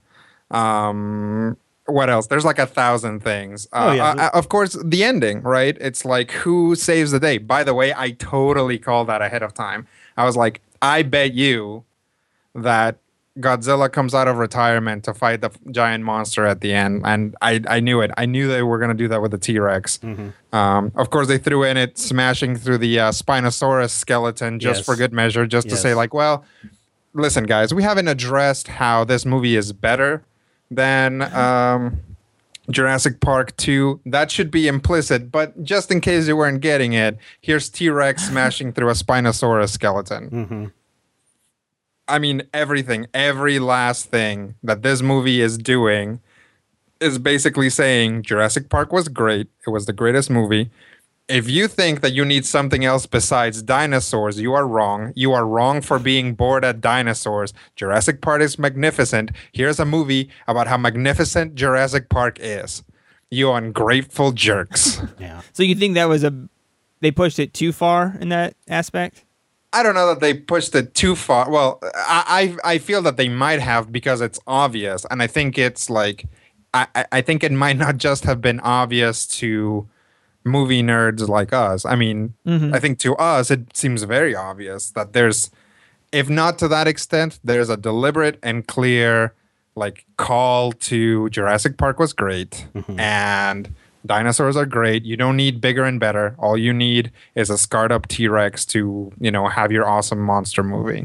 Um, what else? There's like a thousand things. Uh, Oh, yeah. uh, of course, the ending, right? It's like, who saves the day? By the way, I totally called that ahead of time. I was like, I bet you that Godzilla comes out of retirement to fight the f- giant monster at the end. And I, I knew it. I knew they were going to do that with the T-Rex. Um, of course, they threw in it smashing through the uh, Spinosaurus skeleton just Yes. for good measure, just to Yes. say like, well, listen, guys, we haven't addressed how this movie is better than um, Jurassic Park two. That should be implicit, but just in case you weren't getting it, here's T-Rex smashing through a Spinosaurus skeleton. Mm-hmm. I mean, everything, every last thing that this movie is doing is basically saying Jurassic Park was great. It was the greatest movie. If you think that you need something else besides dinosaurs, you are wrong. You are wrong for being bored at dinosaurs. Jurassic Park is magnificent. Here's a movie about how magnificent Jurassic Park is. You ungrateful jerks. Yeah. So you think that was a they pushed it too far in that aspect? I don't know that they pushed it too far. Well, I I, I feel that they might have because it's obvious, and I think it's like I, I think it might not just have been obvious to movie nerds like us. I mean, Mm-hmm. I think to us it seems very obvious that there's, if not to that extent, there's a deliberate and clear like call to Jurassic Park was great and dinosaurs are great. You don't need bigger and better. All you need is a scarred up T-Rex to, you know, have your awesome monster movie.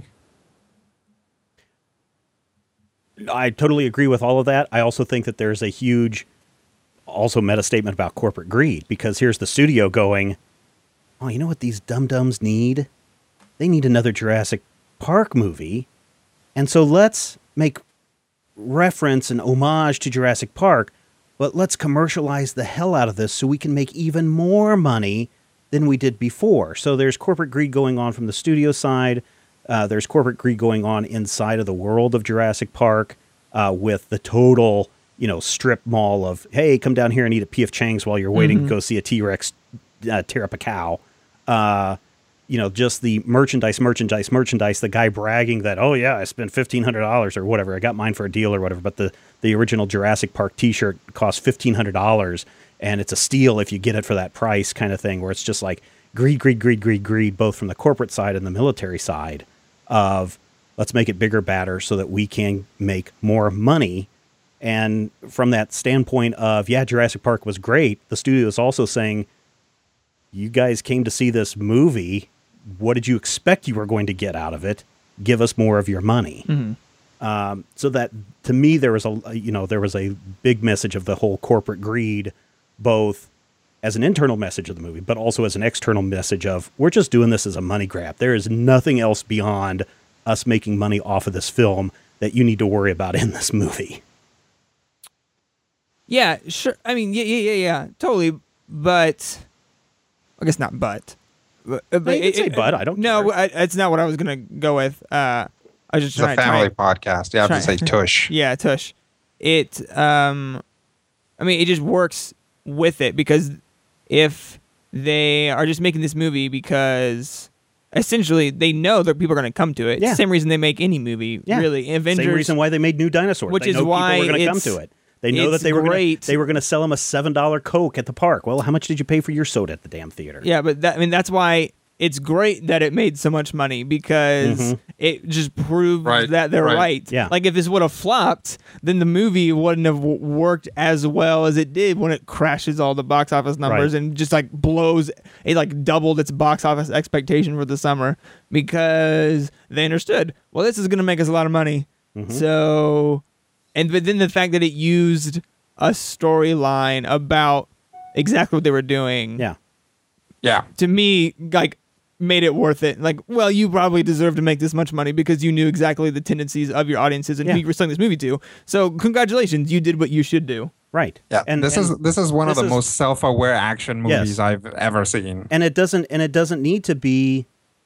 I totally agree with all of that. I also think that there's a huge, also meta statement about corporate greed, because here's the studio going, oh, you know what these dum-dums need? They need another Jurassic Park movie. And so let's make reference and homage to Jurassic Park, but let's commercialize the hell out of this so we can make even more money than we did before. So there's corporate greed going on from the studio side. Uh, there's corporate greed going on inside of the world of Jurassic Park uh, with the total, you know, strip mall of, hey, come down here and eat at P F Chang's while you're waiting to go see a T-Rex uh, tear up a cow. Uh, you know, just the merchandise, merchandise, merchandise, the guy bragging that, oh, yeah, I spent fifteen hundred dollars or whatever. I got mine for a deal or whatever. But the, the original Jurassic Park T-shirt costs fifteen hundred dollars, and it's a steal if you get it for that price kind of thing, where it's just like greed, greed, greed, greed, greed, both from the corporate side and the military side of let's make it bigger, badder so that we can make more money. And from that standpoint of, yeah, Jurassic Park was great, the studio is also saying, you guys came to see this movie. What did you expect you were going to get out of it? Give us more of your money. Mm-hmm. Um, so that, to me, there was a, you know, there was a big message of the whole corporate greed, both as an internal message of the movie, but also as an external message of, we're just doing this as a money grab. There is nothing else beyond us making money off of this film that you need to worry about in this movie. Yeah, sure. I mean, yeah, yeah, yeah, yeah, totally. But I guess not. But, but, but No, you can say but, I don't No, care. I, it's not what I was gonna go with. Uh, I was just It's a trying to family try, podcast. You have try- to say tush. Yeah, tush. It. Um, I mean, it just works with it because if they are just making this movie because essentially they know that people are going to come to it. Yeah. It's the same reason they make any movie, Yeah. really. Avengers. Same reason why they made New Dinosaurs. Which they is know why people were going to come it's- to it. They know that it's they were gonna, great. they were going to sell them a seven dollar Coke at the park. Well, how much did you pay for your soda at the damn theater? Yeah, but that, I mean that's why it's great that it made so much money because Mhm. it just proves Right, that they're right. right. Yeah. Like if this would have flopped, then the movie wouldn't have w- worked as well as it did when it crashes all the box office numbers Right. and just like blows it like doubled its box office expectation for the summer because they understood, well, this is going to make us a lot of money. Mhm. So, and but then the fact that it used a storyline about exactly what they were doing Yeah. Yeah. to me, like, made it worth it. Like, well, you probably deserve to make this much money because you knew exactly the tendencies of your audiences and Yeah. who you were selling this movie to. So, congratulations, you did what you should do. Right. Yeah. And this and, is this is one of this the is- most self-aware action Yes. movies I've ever seen. and it doesn't and it doesn't need to be.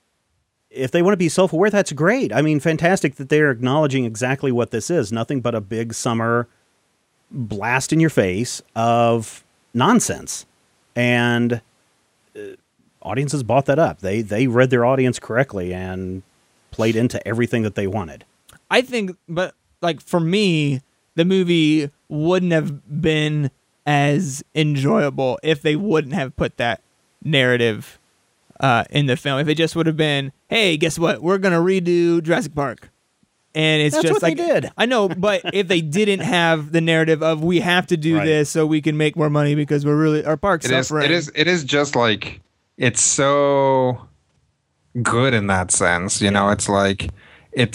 If they want to be self-aware, that's great. I mean, fantastic that they're acknowledging exactly what this is. Nothing but a big summer blast in your face of nonsense. And uh, audiences bought that up. They they read their audience correctly and played into everything that they wanted. I think, but like for me, the movie wouldn't have been as enjoyable if they wouldn't have put that narrative uh, in the film. If it just would have been, hey, guess what? We're gonna redo Jurassic Park, and it's That's just what they like did. I know, but if they didn't have the narrative of we have to do Right. this so we can make more money because we're really our park's It is suffering. it is it is just like it's so good in that sense. You know, it's like it's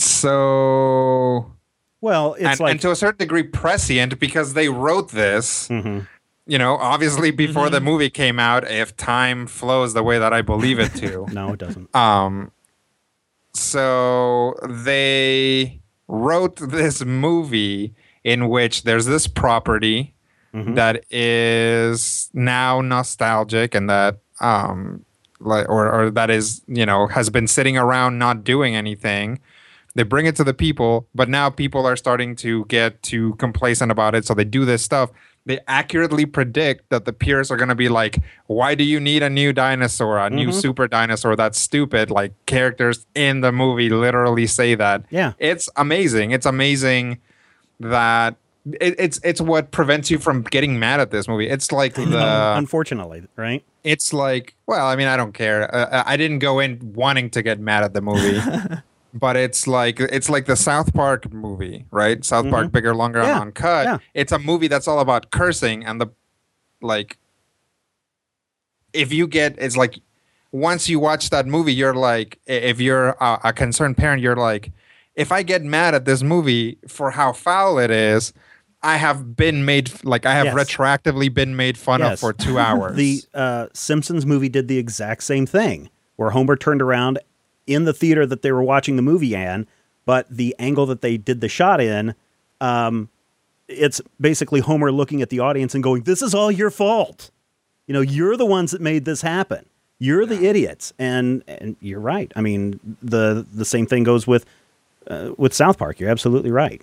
so Well, it's and, like and to a certain degree prescient because they wrote this. Mhm. You know, obviously before the movie came out, if time flows the way that I believe it to. No, it doesn't. Um, So they wrote this movie in which there's this property mm-hmm. that is now nostalgic and that um like or or that is, you know, has been sitting around not doing anything. They bring it to the people, but now people are starting to get too complacent about it. So they do this stuff. They accurately predict that the peers are going to be like, why do you need a new dinosaur, a mm-hmm. new super dinosaur? That's stupid. Like, characters in the movie literally say that. Yeah. It's amazing. It's amazing that it, it's it's what prevents you from getting mad at this movie. It's like the... Unfortunately, right? It's like, well, I mean, I don't care. Uh, I didn't go in wanting to get mad at the movie. But it's like it's like the South Park movie, right? South mm-hmm. Park, Bigger, Longer, yeah. and Uncut. Yeah. It's a movie that's all about cursing and the like. If you get, it's like once you watch that movie, you're like, if you're a, a concerned parent, you're like, if I get mad at this movie for how foul it is, I have been made like I have yes. retroactively been made fun yes. of for two hours. The uh, Simpsons movie did the exact same thing, where Homer turned around in the theater that they were watching the movie in, but the angle that they did the shot in, um, it's basically Homer looking at the audience and going, this is all your fault. You know, you're the ones that made this happen. You're the idiots. And and you're right. I mean, the the same thing goes with uh, with South Park. You're absolutely right.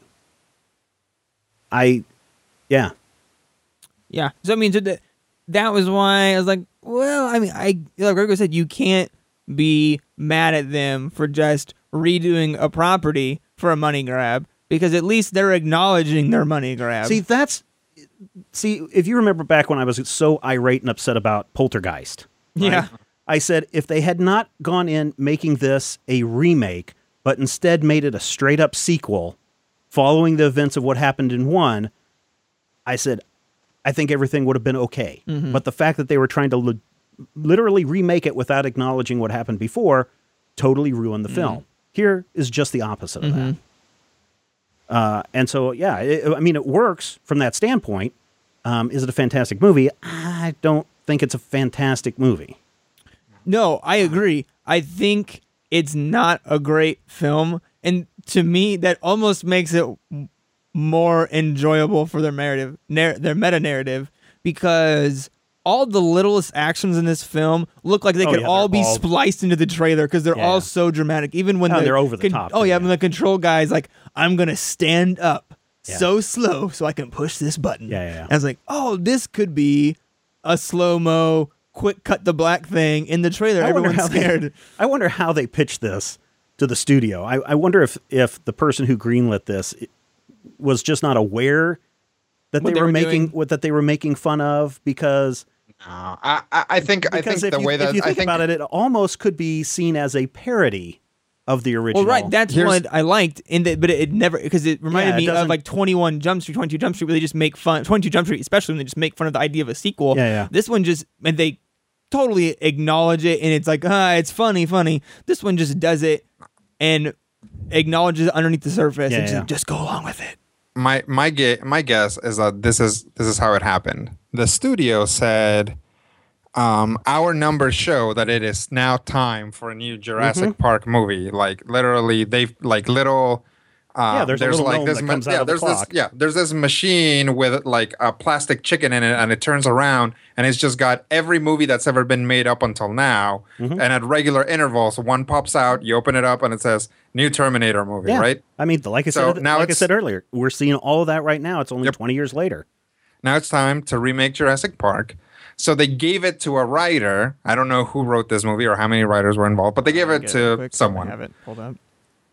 I, yeah. Yeah. So, I mean, so that, that was why I was like, well, I mean, I like Gregor said, you can't be mad at them for just redoing a property for a money grab, because at least they're acknowledging their money grab. See, that's see if you remember back when I was so irate and upset about Poltergeist. Right? Yeah. I said if they had not gone in making this a remake, but instead made it a straight up sequel following the events of what happened in one, I said I think everything would have been okay. Mm-hmm. But the fact that they were trying to lo- literally remake it without acknowledging what happened before totally ruined the mm-hmm. film. Here is just the opposite of mm-hmm. that. Uh, and so, yeah, it, I mean, it works from that standpoint. Um, is it a fantastic movie? I don't think it's a fantastic movie. No, I agree. I think it's not a great film. And to me, that almost makes it more enjoyable for their narrative, nar- their meta-narrative, because all the littlest actions in this film look like they oh, could yeah, all be all... spliced into the trailer because they're yeah, all yeah. so dramatic. Even when oh, the, they're over the con- top. Oh, yeah, yeah, when the control guy's like, I'm going to stand up yeah. so slow so I can push this button. Yeah, yeah, yeah. And I was like, oh, this could be a slow-mo, quick cut the black thing in the trailer. I Everyone's scared. They, I wonder how they pitched this to the studio. I, I wonder if, if the person who greenlit this was just not aware that they, they were, were making what that they were making fun of, because no, I I think I think the you, way that if you think, I think about it, it almost could be seen as a parody of the original. Well, right, that's Here's, what I liked in the, but it, it never, because it reminded yeah, it me of like twenty-one Jump Street, twenty-two Jump Street, where they just make fun. twenty-two Jump Street, especially when they just make fun of the idea of a sequel. Yeah, yeah. This one just, and they totally acknowledge it, and it's like, ah, it's funny, funny. This one just does it and acknowledges it underneath the surface, yeah, and yeah. just, just go along with it. My my ge- my guess is that this is this is how it happened. The studio said, um, our numbers show that it is now time for a new Jurassic mm-hmm. Park movie. Like literally, they've like little. Uh, yeah, there's, there's a little like this. that comes Ma- out yeah, of the there's clock. this. Yeah, there's this machine with like a plastic chicken in it, and it turns around, and it's just got every movie that's ever been made up until now. Mm-hmm. And at regular intervals, one pops out. You open it up, and it says "New Terminator movie." Yeah. Right? I mean, like I so said, now like I said earlier, we're seeing all of that right now. It's only yep. twenty years later. Now it's time to remake Jurassic Park. So they gave it to a writer. I don't know who wrote this movie or how many writers were involved, but they gave it to it someone. I have it pulled up.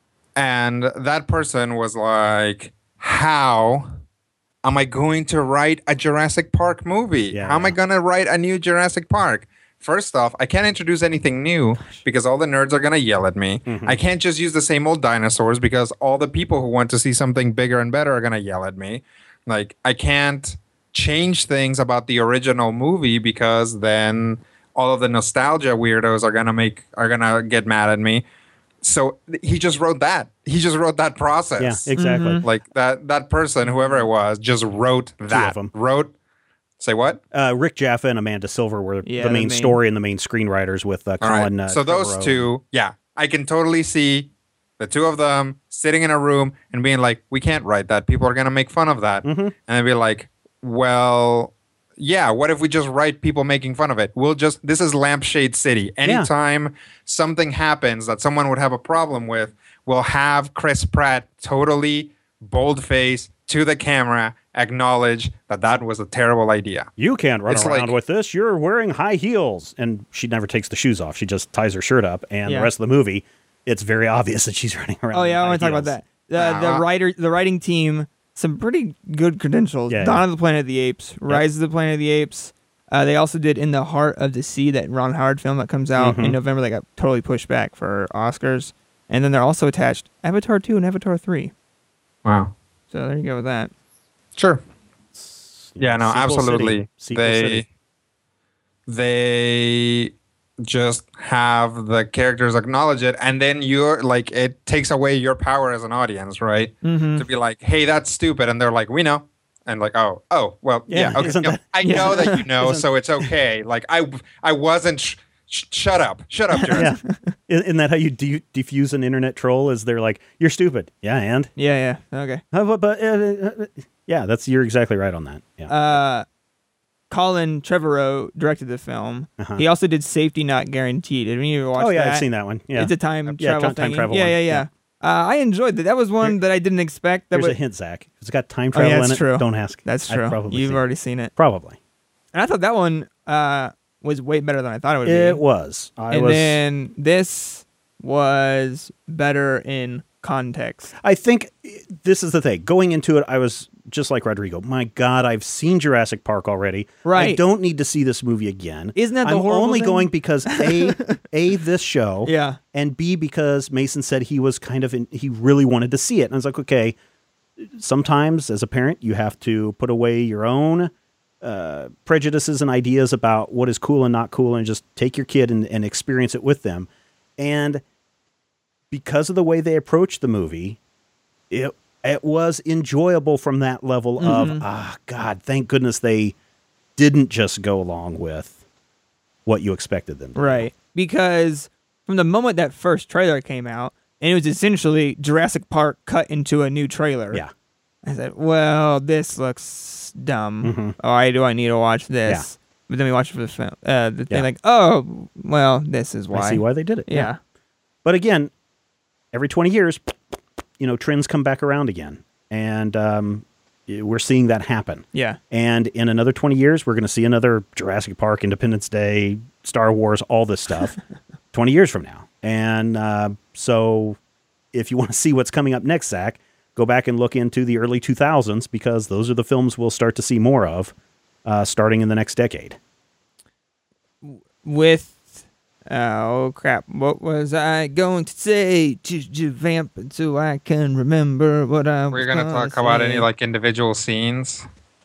And that person was like, how am I going to write a Jurassic Park movie? Yeah, how am yeah. I going to write a new Jurassic Park? First off, I can't introduce anything new because all the nerds are going to yell at me. Mm-hmm. I can't just use the same old dinosaurs because all the people who want to see something bigger and better are going to yell at me. Like, I can't change things about the original movie because then all of the nostalgia weirdos are going to make are going to get mad at me. So he just wrote that. He just wrote that process. Yeah, exactly. Mm-hmm. Like that that person, whoever it was, just wrote that. Two of them. Wrote. Say what? Uh, Rick Jaffa and Amanda Silver were yeah, the, main the main story and the main screenwriters with uh, Colin. Right. Uh, so those Trevorrow. two, yeah, I can totally see the two of them sitting in a room and being like, we can't write that. People are going to make fun of that. Mm-hmm. And they'd be like, well, yeah, what if we just write people making fun of it? We'll just, this is Lampshade City. Anytime yeah. something happens that someone would have a problem with, we'll have Chris Pratt totally bold-faced to the camera acknowledge that that was a terrible idea. You can't run It's around like- with this. You're wearing high heels. And she never takes the shoes off. She just ties her shirt up. And Yeah. the rest of the movie, it's very obvious that she's running around Oh in yeah, I high want to talk heels. about that. The the Uh, writer, the writing team, some pretty good credentials. Yeah, Dawn yeah. of the Planet of the Apes, Rise of the Planet of the Apes. Uh, they also did In the Heart of the Sea, that Ron Howard film that comes out Mhm. in November. They got totally pushed back for Oscars, and then they're also attached Avatar two and Avatar three. Wow. So there you go with that. Sure. Yeah, no, Sequel absolutely. City. Sequel they City. they just have the characters acknowledge it, and then you're like, it takes away your power as an audience, right? Mm-hmm. To be like, hey, that's stupid, and they're like, we know. And like, oh, oh, well, Yeah, yeah, okay, isn't no, that- I yeah. know that you know, Isn't- so it's okay. Like, I, I wasn't. Sh- sh- shut up, shut up, Jared. Yeah. Isn't isn't that how you de- defuse an internet troll? Is they're like, you're stupid. Yeah, and? Yeah, yeah, okay. Uh, but, but, uh, uh, uh, yeah, that's you're exactly right on that. Yeah. Uh, Colin Trevorrow directed the film. Uh-huh. He also did Safety Not Guaranteed. Did any of you watch oh, yeah, that? I've seen that one. Yeah. It's a time Yeah, travel time- time thing. travel yeah, one. yeah, yeah, Yeah. Uh, I enjoyed that. That was one Here- that I didn't expect. That There's was, a hint, Zach. If it's got time Oh, travel yeah, in that's it, true. don't ask. That's I've true. probably You've seen already it. seen it. Probably. And I thought that one uh, was way better than I thought it would be. It was. I and was. then this was better in context. I think this is the thing. Going into it, I was just like Rodrigo. My God, I've seen Jurassic Park already. I Right. don't need to see this movie again. Isn't that the I'm horrible only thing? going because a a this show, Yeah. and B because Mason said he was kind of in, he really wanted to see it, and I was like, okay. Sometimes, as a parent, you have to put away your own uh, prejudices and ideas about what is cool and not cool, and just take your kid and, and experience it with them. And because of the way they approached the movie, it it was enjoyable from that level Mm-hmm. of, ah, God, thank goodness they didn't just go along with what you expected them to. Right. Because from the moment that first trailer came out, and it was essentially Jurassic Park cut into a new trailer. Yeah. I said, well, this looks dumb. Mhm. Why do I need to watch this? Yeah. But then we watched it for the film. Uh, the thing Yeah. like, oh, well, this is why. I see why they did it. Yeah. But again, every twenty years, you know, trends come back around again. And um, we're seeing that happen. Yeah. And in another twenty years, we're going to see another Jurassic Park, Independence Day, Star Wars, all this stuff twenty years from now. And uh, so if you want to see what's coming up next, Zach, go back and look into the early two thousands, because those are the films we'll start to see more of uh, starting in the next decade. With, oh crap, what was I going to say? Just, just vamping so I can remember what I was We're gonna gonna talk about say. any like individual scenes.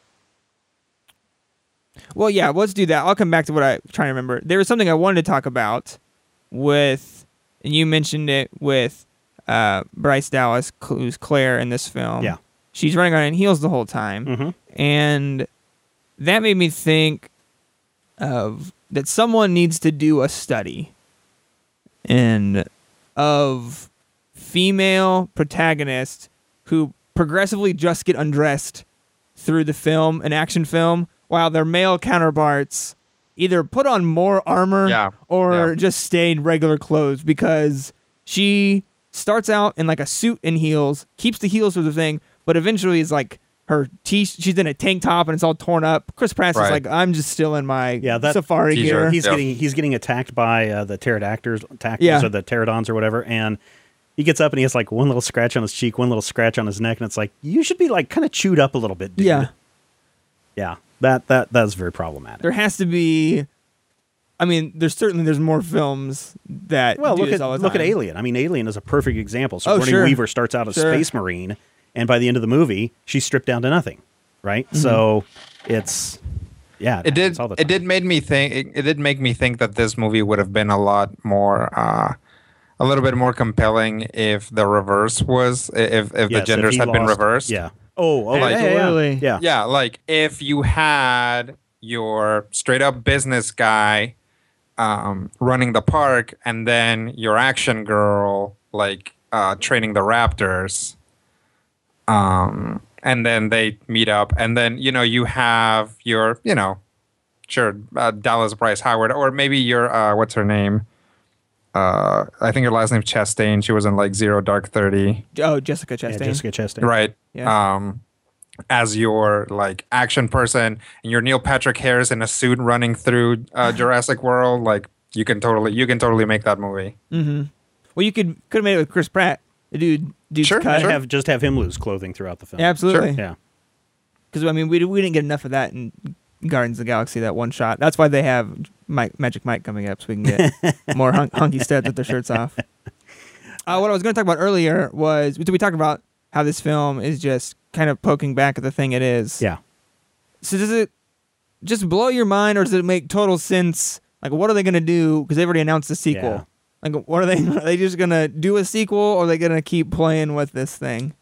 Well, yeah, let's do that. I'll come back to what I'm trying to remember. There was something I wanted to talk about with, and you mentioned it with uh, Bryce Dallas, who's Claire in this film. Yeah. She's running around in heels the whole time. Mm-hmm. And that made me think of that someone needs to do a study and of female protagonists who progressively just get undressed through the film, an action film, while their male counterparts either put on more armor Yeah, or yeah. just stay in regular clothes, because she starts out in like a suit and heels, keeps the heels with the thing, but eventually is like her t she's in a tank top and it's all torn up. Chris Pratt's Right. is like, I'm just still in my Yeah, that safari t-shirt. gear. He's Yeah. getting he's getting attacked by uh, the pterodactyls, tactils Yeah. or the pterodons or whatever, and he gets up and he has like one little scratch on his cheek, one little scratch on his neck, and it's like, you should be like kind of chewed up a little bit, dude. Yeah. yeah. That that that's very problematic. There has to be, I mean, there's certainly there's more films that Well, do look this at all the look at time. Alien. I mean, Alien is a perfect example. So Oh, Sigourney sure. Weaver starts out as Sure. a space marine, and by the end of the movie, she's stripped down to nothing. Right. Mm-hmm. So it's yeah. It did. happens all the It time. did made me think. It, it did make me think that this movie would have been a lot more, uh, a little bit more compelling if the reverse was, if if Yes, the if genders he had been lost- reversed. Yeah. Oh, oh, Like- yeah, yeah, yeah. Absolutely. Yeah. Yeah, like if you had your straight up business guy um, running the park, and then your action girl like uh, training the raptors. Um, and then they meet up, and then you know you have your you know, sure uh, Dallas Bryce Howard, or maybe your uh, what's her name? Uh, I think her last name's Chastain. She was in like Zero Dark Thirty. Oh, Jessica Yeah, Chastain. Jessica Chastain. Right. Yeah. Um, as your like action person, and you're Neil Patrick Harris in a suit running through uh, Jurassic World, like you can totally you can totally make that movie. Mm-hmm. Well, you could could have made it with Chris Pratt. The dude, dude's Sure, cut. I'd have just have him lose clothing throughout the film. Yeah, absolutely. Yeah. Because I mean, we we didn't get enough of that in Guardians of the Galaxy. That one shot. That's why they have Mike, Magic Mike coming up, so we can get more hunk, hunky studs with their shirts off. Uh, what I was going to talk about earlier was we talked about how this film is just kind of poking back at the thing it is. Yeah. So does it just blow your mind, or does it make total sense? Like, what are they going to do? Because they've already announced the sequel. Yeah. Like, what are they? Are they just going to do a sequel, or are they going to keep playing with this thing?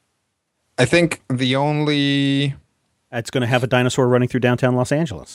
I think the only It's going to have a dinosaur running through downtown Los Angeles.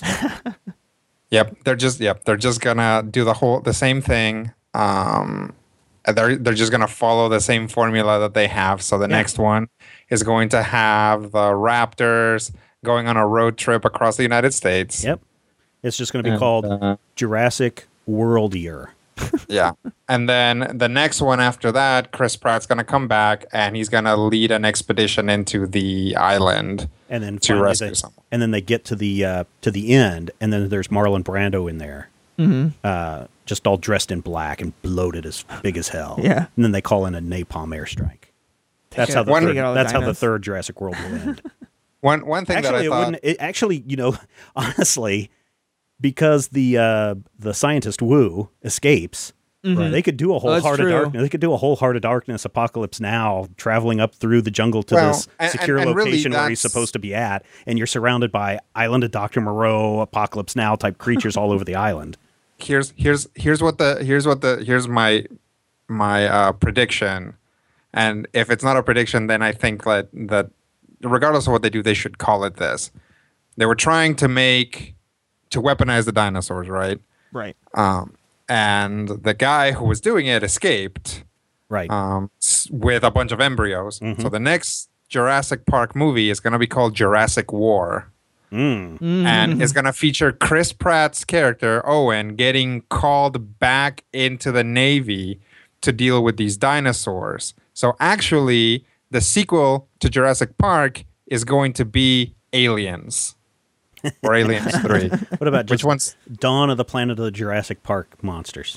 Yep, they're just yep, they're just gonna do the whole the same thing. Um, they're they're just gonna follow the same formula that they have. So the Yeah. next one is going to have the Raptors going on a road trip across the United States. Yep. It's just going to be And, called uh, Jurassic World Year. Yeah, and then the next one after that, Chris Pratt's gonna come back and he's gonna lead an expedition into the island And then to finally rescue they, someone. and then they get to the uh, to the end, and then there's Marlon Brando in there, Mm-hmm. uh, just all dressed in black and bloated as big as hell. Yeah. And then they call in a napalm airstrike. That's it- how the One- third, take it all the that's how the dinos. third Jurassic World will end. One one thing actually, that I it thought. wouldn't. It actually, you know, honestly, because the uh, the scientist Wu escapes, Mhm. they could do a whole that's heart of true. darkness. They could do a whole heart of darkness apocalypse now, traveling up through the jungle to Well, this and- secure and- and really location where he's that's- supposed to be at, and you're surrounded by Island of Doctor Moreau, apocalypse now type creatures all over the island. here's here's here's what the here's what the here's my my uh, prediction, and if it's not a prediction, then I think that that regardless of what they do, they should call it this. They were trying to make to weaponize the dinosaurs, right? Right. Um, and the guy who was doing it escaped Right. um, s- with a bunch of embryos. Mhm. So the next Jurassic Park movie is going to be called Jurassic War. Mm. And it's going to feature Chris Pratt's character, Owen, getting called back into the Navy to deal with these dinosaurs. So actually, the sequel to Jurassic Park is going to be Aliens. Or Aliens three. What about Which just one's... Dawn of the Planet of the Jurassic Park monsters?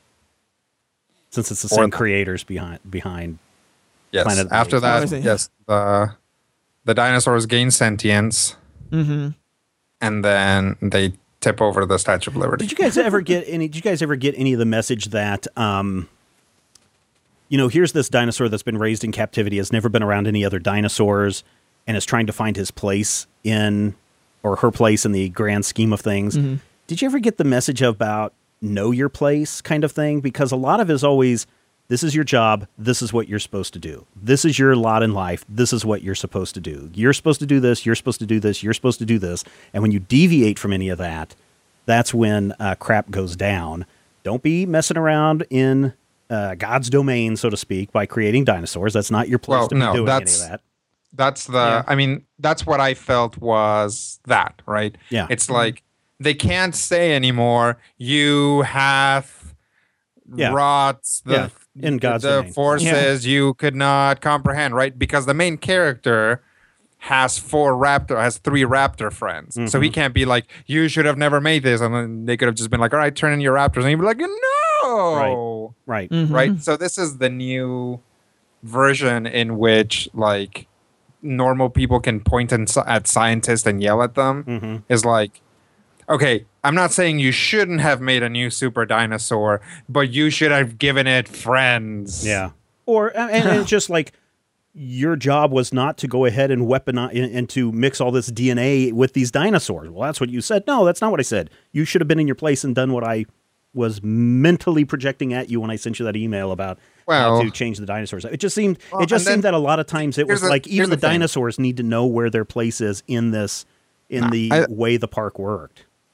Since it's the Or- same creators behind behind. Yes. Planet of the After Apes. Oh, that, is it? yes, the, the dinosaurs gain sentience, Mm-hmm. and then they tip over the Statue of Liberty. Did you guys ever get any? Did you guys ever get any of the message that, um, you know, here's this dinosaur that's been raised in captivity, has never been around any other dinosaurs, and is trying to find his place in, or her place in the grand scheme of things. Mhm. Did you ever get the message about know your place kind of thing? Because a lot of it is always, this is your job. This is what you're supposed to do. This is your lot in life. This is what you're supposed to do. You're supposed to do this. You're supposed to do this. You're supposed to do this. And when you deviate from any of that, that's when uh, crap goes down. Don't be messing around in uh, God's domain, so to speak, by creating dinosaurs. That's not your place Well, to be no, doing any that's- of that. That's the, Yeah. I mean, that's what I felt was that, right? Yeah. It's like they can't say anymore, you have Yeah. wrought the, Yeah, in God's the domain. forces you could not comprehend, right? Because the main character has four raptor, has three raptor friends. So he Mhm. can't be like, you should have never made this. And then they could have just been like, all right, turn in your raptors. And he'd be like, no. Right. Mhm. Right? So this is the new version in which like normal people can point in, at scientists and yell at them. hmm Is like, okay, I'm not saying you shouldn't have made a new super dinosaur, but you should have given it friends. Yeah. Or and, and it's just like your job was not to go ahead and weaponize and, and to mix all this D N A with these dinosaurs. Well, that's what you said. No, that's not what I said. You should have been in your place and done what I was mentally projecting at you when I sent you that email about Well- how to change the dinosaurs. It just seemed Well, it just and then- seemed that a lot of times it was here's the- like here's even the, the thing. dinosaurs need to know where their place is in this in No, the I- way the park worked.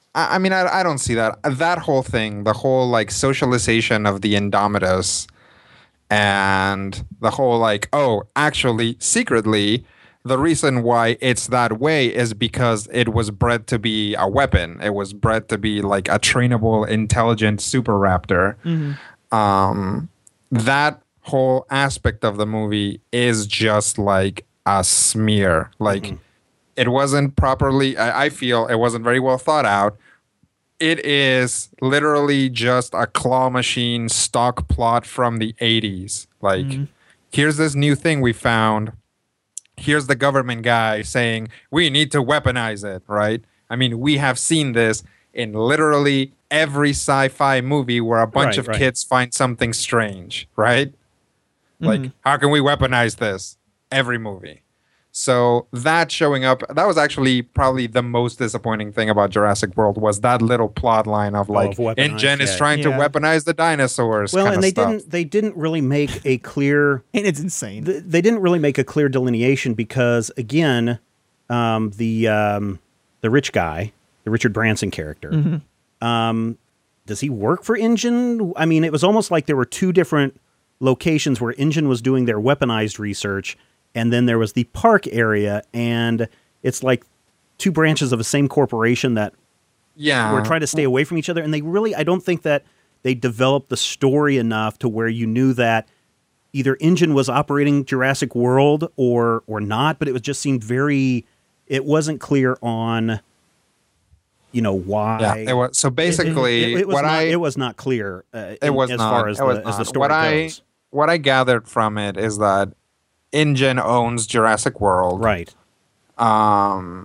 I, I mean, I, I don't see that. That whole thing, the whole like socialization of the Indomitus, and the whole like, oh, actually, secretly, the reason why it's that way is because it was bred to be a weapon. It was bred to be like a trainable, intelligent super raptor. Mm-hmm. Um, that whole aspect of the movie is just like a smear. Like, mm-hmm. it wasn't properly, I, I feel it wasn't very well thought out. It is literally just a claw machine stock plot from the eighties. Like, mm-hmm. here's this new thing we found. Here's the government guy saying, we need to weaponize it, right? I mean, we have seen this in literally every sci-fi movie where a bunch Right, of right. kids find something strange, right? Mm-hmm. Like, how can we weaponize this? Every movie. So that showing up, that was actually probably the most disappointing thing about Jurassic World was that little plot line of like, of weaponized, InGen is yeah. trying to Yeah. weaponize the dinosaurs. Well, kind and of they stuff. didn't they didn't really make a clear And it's insane. th- they didn't really make a clear delineation because again, um, the um, the rich guy, the Richard Branson character, Mm-hmm. um, does he work for InGen? I mean, it was almost like there were two different locations where InGen was doing their weaponized research, and then there was the park area, and it's like two branches of the same corporation that Yeah. were trying to stay away from each other. And they really, I don't think that they developed the story enough to where you knew that either InGen was operating Jurassic World or or not, but it was just seemed very, it wasn't clear on, you know, why. Yeah, it was. So basically, It, it was what not, I it was not clear. Uh, it was as not, far as it was the, as the not. story what I goes. what I gathered from it is that InGen owns Jurassic World. Right. Um,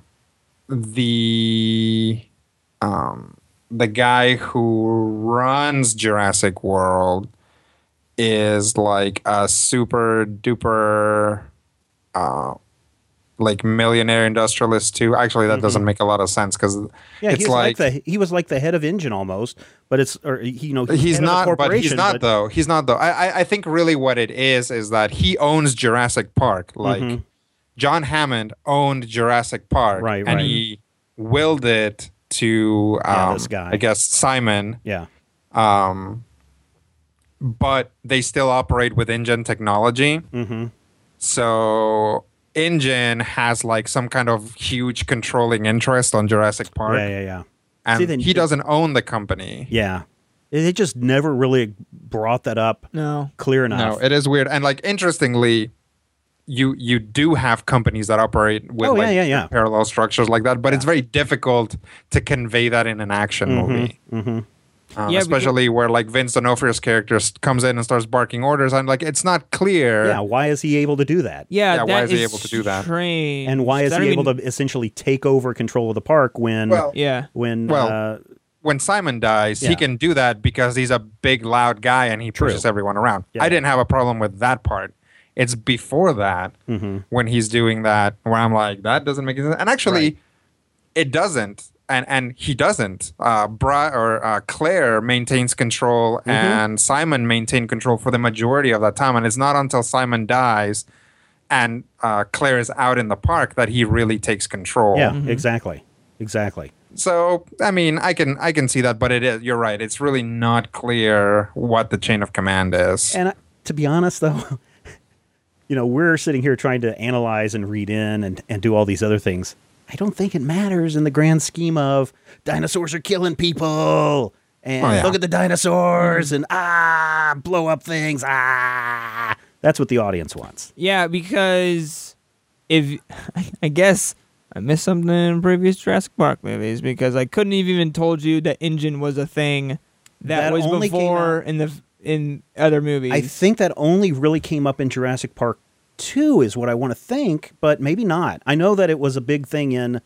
the um the guy who runs Jurassic World is like a super duper uh like millionaire industrialist too. Actually, that doesn't make a lot of sense because Yeah, it's he's like, like, the he was like the head of InGen almost, but it's or he, you know he's head of the not, but he's corporation, not though. He's not though. I, I I think really what it is is that he owns Jurassic Park. Like Mhm. John Hammond owned Jurassic Park, Right, and right. he willed it to Yeah, um, this guy. I guess Simon. Yeah. Um, but they still operate with InGen technology. Mm-hmm. So InGen has like some kind of huge controlling interest on Jurassic Park, Yeah, yeah, yeah. and See, then- he doesn't own the company. Yeah. They just never really brought that up No. clear enough. No, it is weird. And like interestingly, you you do have companies that operate with Oh, yeah, like yeah, yeah. parallel structures like that, but it's very difficult to convey that in an action movie. Mm-hmm. Um, Yeah, especially where like Vince D'Onofrio's character s- comes in and starts barking orders, and like it's not clear. Yeah, why is he able to do that? Yeah, Yeah, why that is he able to do that? Strange. And why is I he don't able even- to essentially take over control of the park when Well, Yeah. when Well, uh, when Simon dies, Yeah. he can do that because he's a big, loud guy and he True. pushes everyone around. Yeah. I didn't have a problem with that part. It's before that Mm-hmm. when he's doing that where I'm like, that doesn't make any sense. And actually, Right. it doesn't. And and he doesn't. Uh, Bri- or uh, Claire maintains control, Mm-hmm. and Simon maintained control for the majority of that time. And it's not until Simon dies and uh, Claire is out in the park that he really takes control. yeah, exactly, exactly. So I mean, I can I can see that, but it is. You're right. It's really not clear what the chain of command is. And I, to be honest, though, you know, we're sitting here trying to analyze and read in and, and do all these other things. I don't think it matters in the grand scheme of dinosaurs are killing people and Oh, yeah. look at the dinosaurs and ah, blow up things. Ah, that's what the audience wants. Yeah, because if I guess I missed something in previous Jurassic Park movies because I couldn't have even told you that InGen was a thing that, That was only came before out- in the in other movies. I think that only really came up in Jurassic Park two is what I want to think, but maybe not. I know that it was a big thing in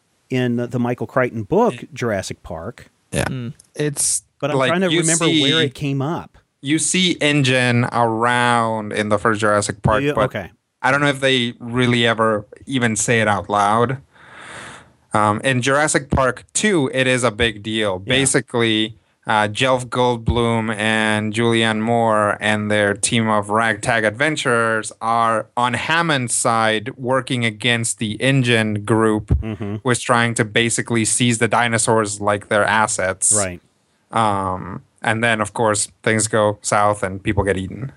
in the Michael Crichton book, Jurassic Park, Yeah, Mm. it's. but I'm like, trying to you remember see- where it came up. You see InGen around in the first Jurassic Park, Yeah, but okay. I don't know if they really ever even say it out loud. Um, in Jurassic Park two, it is a big deal. Yeah. Basically, uh, Jeff Goldblum and Julianne Moore and their team of ragtag adventurers are on Hammond's side working against the InGen group, Mm-hmm. who is trying to basically seize the dinosaurs like their assets. Right. Um, and then, of course, things go south and people get eaten.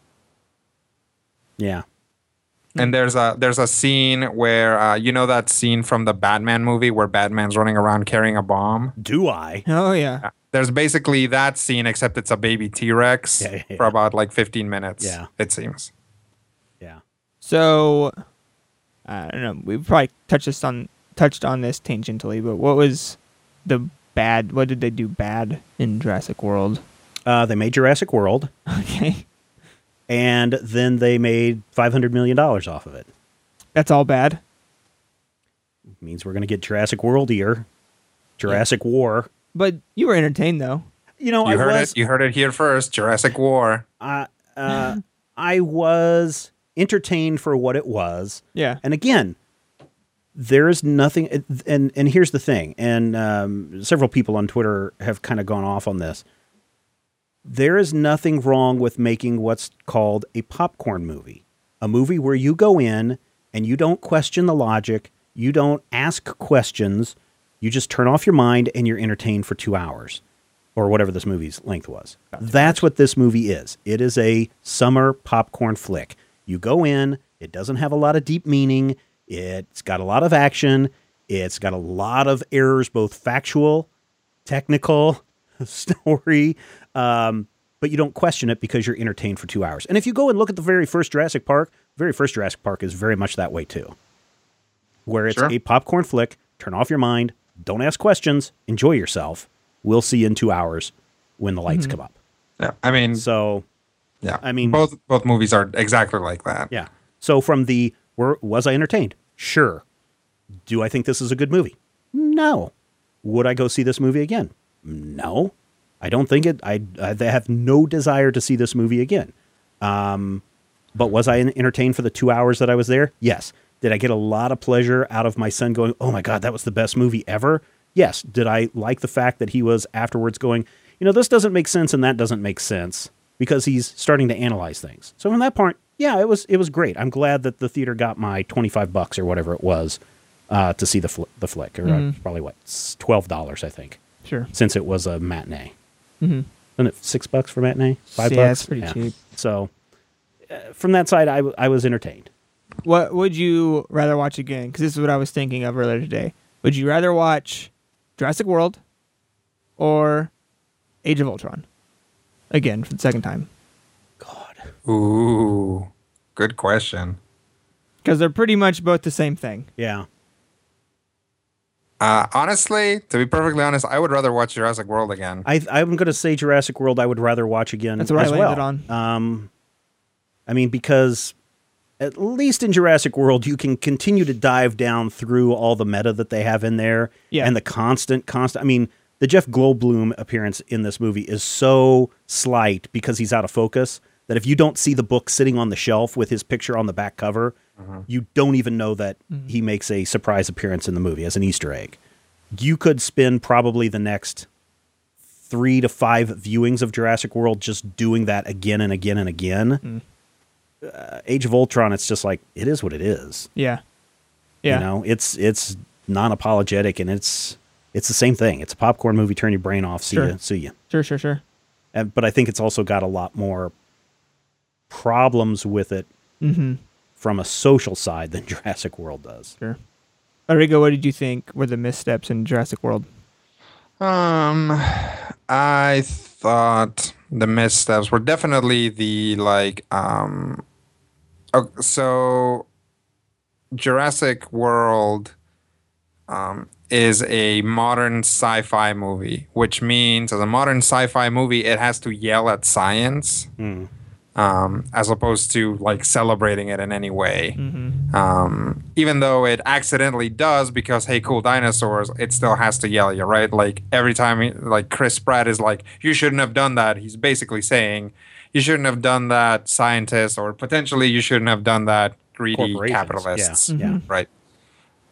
Yeah. And there's a there's a scene where uh, you know that scene from the Batman movie where Batman's running around carrying a bomb. Do I? Oh yeah. There's basically that scene, except it's a baby T-Rex Yeah, yeah, for yeah. about like fifteen minutes. Yeah. It seems. Yeah. So I don't know. We probably touched this on touched on this tangentially, but what was the bad? What did they do bad in Jurassic World? Uh, they made Jurassic World, Okay, and then they made five hundred million dollars off of it. that's all bad. Means we're going to get Jurassic World here, Jurassic War. But you were entertained though. You know, You I heard was, it. You heard it here first. Jurassic War. uh, uh, I was entertained for what it was. Yeah. And again, there is nothing. And and here's the thing. And um, several people on Twitter have kind of gone off on this. There is nothing wrong with making what's called a popcorn movie, a movie where you go in and you don't question the logic, you don't ask questions, you just turn off your mind and you're entertained for two hours or whatever this movie's length was. That's what this movie is. It is a summer popcorn flick. You go in, it doesn't have a lot of deep meaning, it's got a lot of action, it's got a lot of errors, both factual, technical, story, um, but you don't question it because you're entertained for two hours. And if you go and look at the very first Jurassic Park, the very first Jurassic Park is very much that way too, where it's Sure. a popcorn flick, turn off your mind, don't ask questions, enjoy yourself. We'll see you in two hours when the lights come up. Yeah. I mean, So, yeah. I mean- both both movies are exactly like that. yeah. So from the, were, was I entertained? Sure. Do I think this is a good movie? No. Would I go see this movie again? No. I don't think it, I, I have no desire to see this movie again. Um, but was I entertained for the two hours that I was there? Yes. Did I get a lot of pleasure out of my son going, oh my God, that was the best movie ever? Yes. Did I like the fact that he was afterwards going, you know, this doesn't make sense and that doesn't make sense, because he's starting to analyze things. So from that point, yeah, it was, it was great. I'm glad that the theater got my twenty-five bucks or whatever it was uh, to see the, fl- the flick, or uh, probably what, twelve dollars, I think, Sure. since it was a matinee. Mm-hmm. Isn't it six bucks for matinee? Five Yeah, bucks? it's pretty cheap. So uh, from that side, I, w- I was entertained. What would you rather watch again? Because this is what I was thinking of earlier today. Would you rather watch Jurassic World or Age of Ultron again for the second time? God. Ooh, good question. Because they're pretty much both the same thing. Yeah. Uh, honestly, to be perfectly honest, I would rather watch Jurassic World again. I, I'm going to say Jurassic World I would rather watch again That's what I as landed well. on. Um, I mean, because at least in Jurassic World, you can continue to dive down through all the meta that they have in there. Yeah. And the constant, constant. I mean, the Jeff Goldblum appearance in this movie is so slight because he's out of focus that if you don't see the book sitting on the shelf with his picture on the back cover, you don't even know that he makes a surprise appearance in the movie as an Easter egg. You could spend probably the next three to five viewings of Jurassic World just doing that again and again and again. Uh, Age of Ultron, it's just like, it is what it is. Yeah. Yeah. You know, it's it's non-apologetic, and it's it's the same thing. It's a popcorn movie. Turn your brain off. See Sure. you. See you. Sure, sure, sure. Uh, but I think it's also got a lot more problems with it Mm-hmm. from a social side than Jurassic World does. Sure. Enrico, what did you think were the missteps in Jurassic World? Um, I thought the missteps were definitely the like um. oh, So, Jurassic World, um, is a modern sci-fi movie, which means as a modern sci-fi movie, it has to yell at science. Mm. Um, as opposed to like celebrating it in any way. Um, even though it accidentally does because, hey, cool dinosaurs, it still has to yell at you, right? Like every time, he, like Chris Pratt is like, you shouldn't have done that. He's basically saying, you shouldn't have done that, scientists, or potentially you shouldn't have done that, greedy Corporations, capitalists, yeah, yeah. right?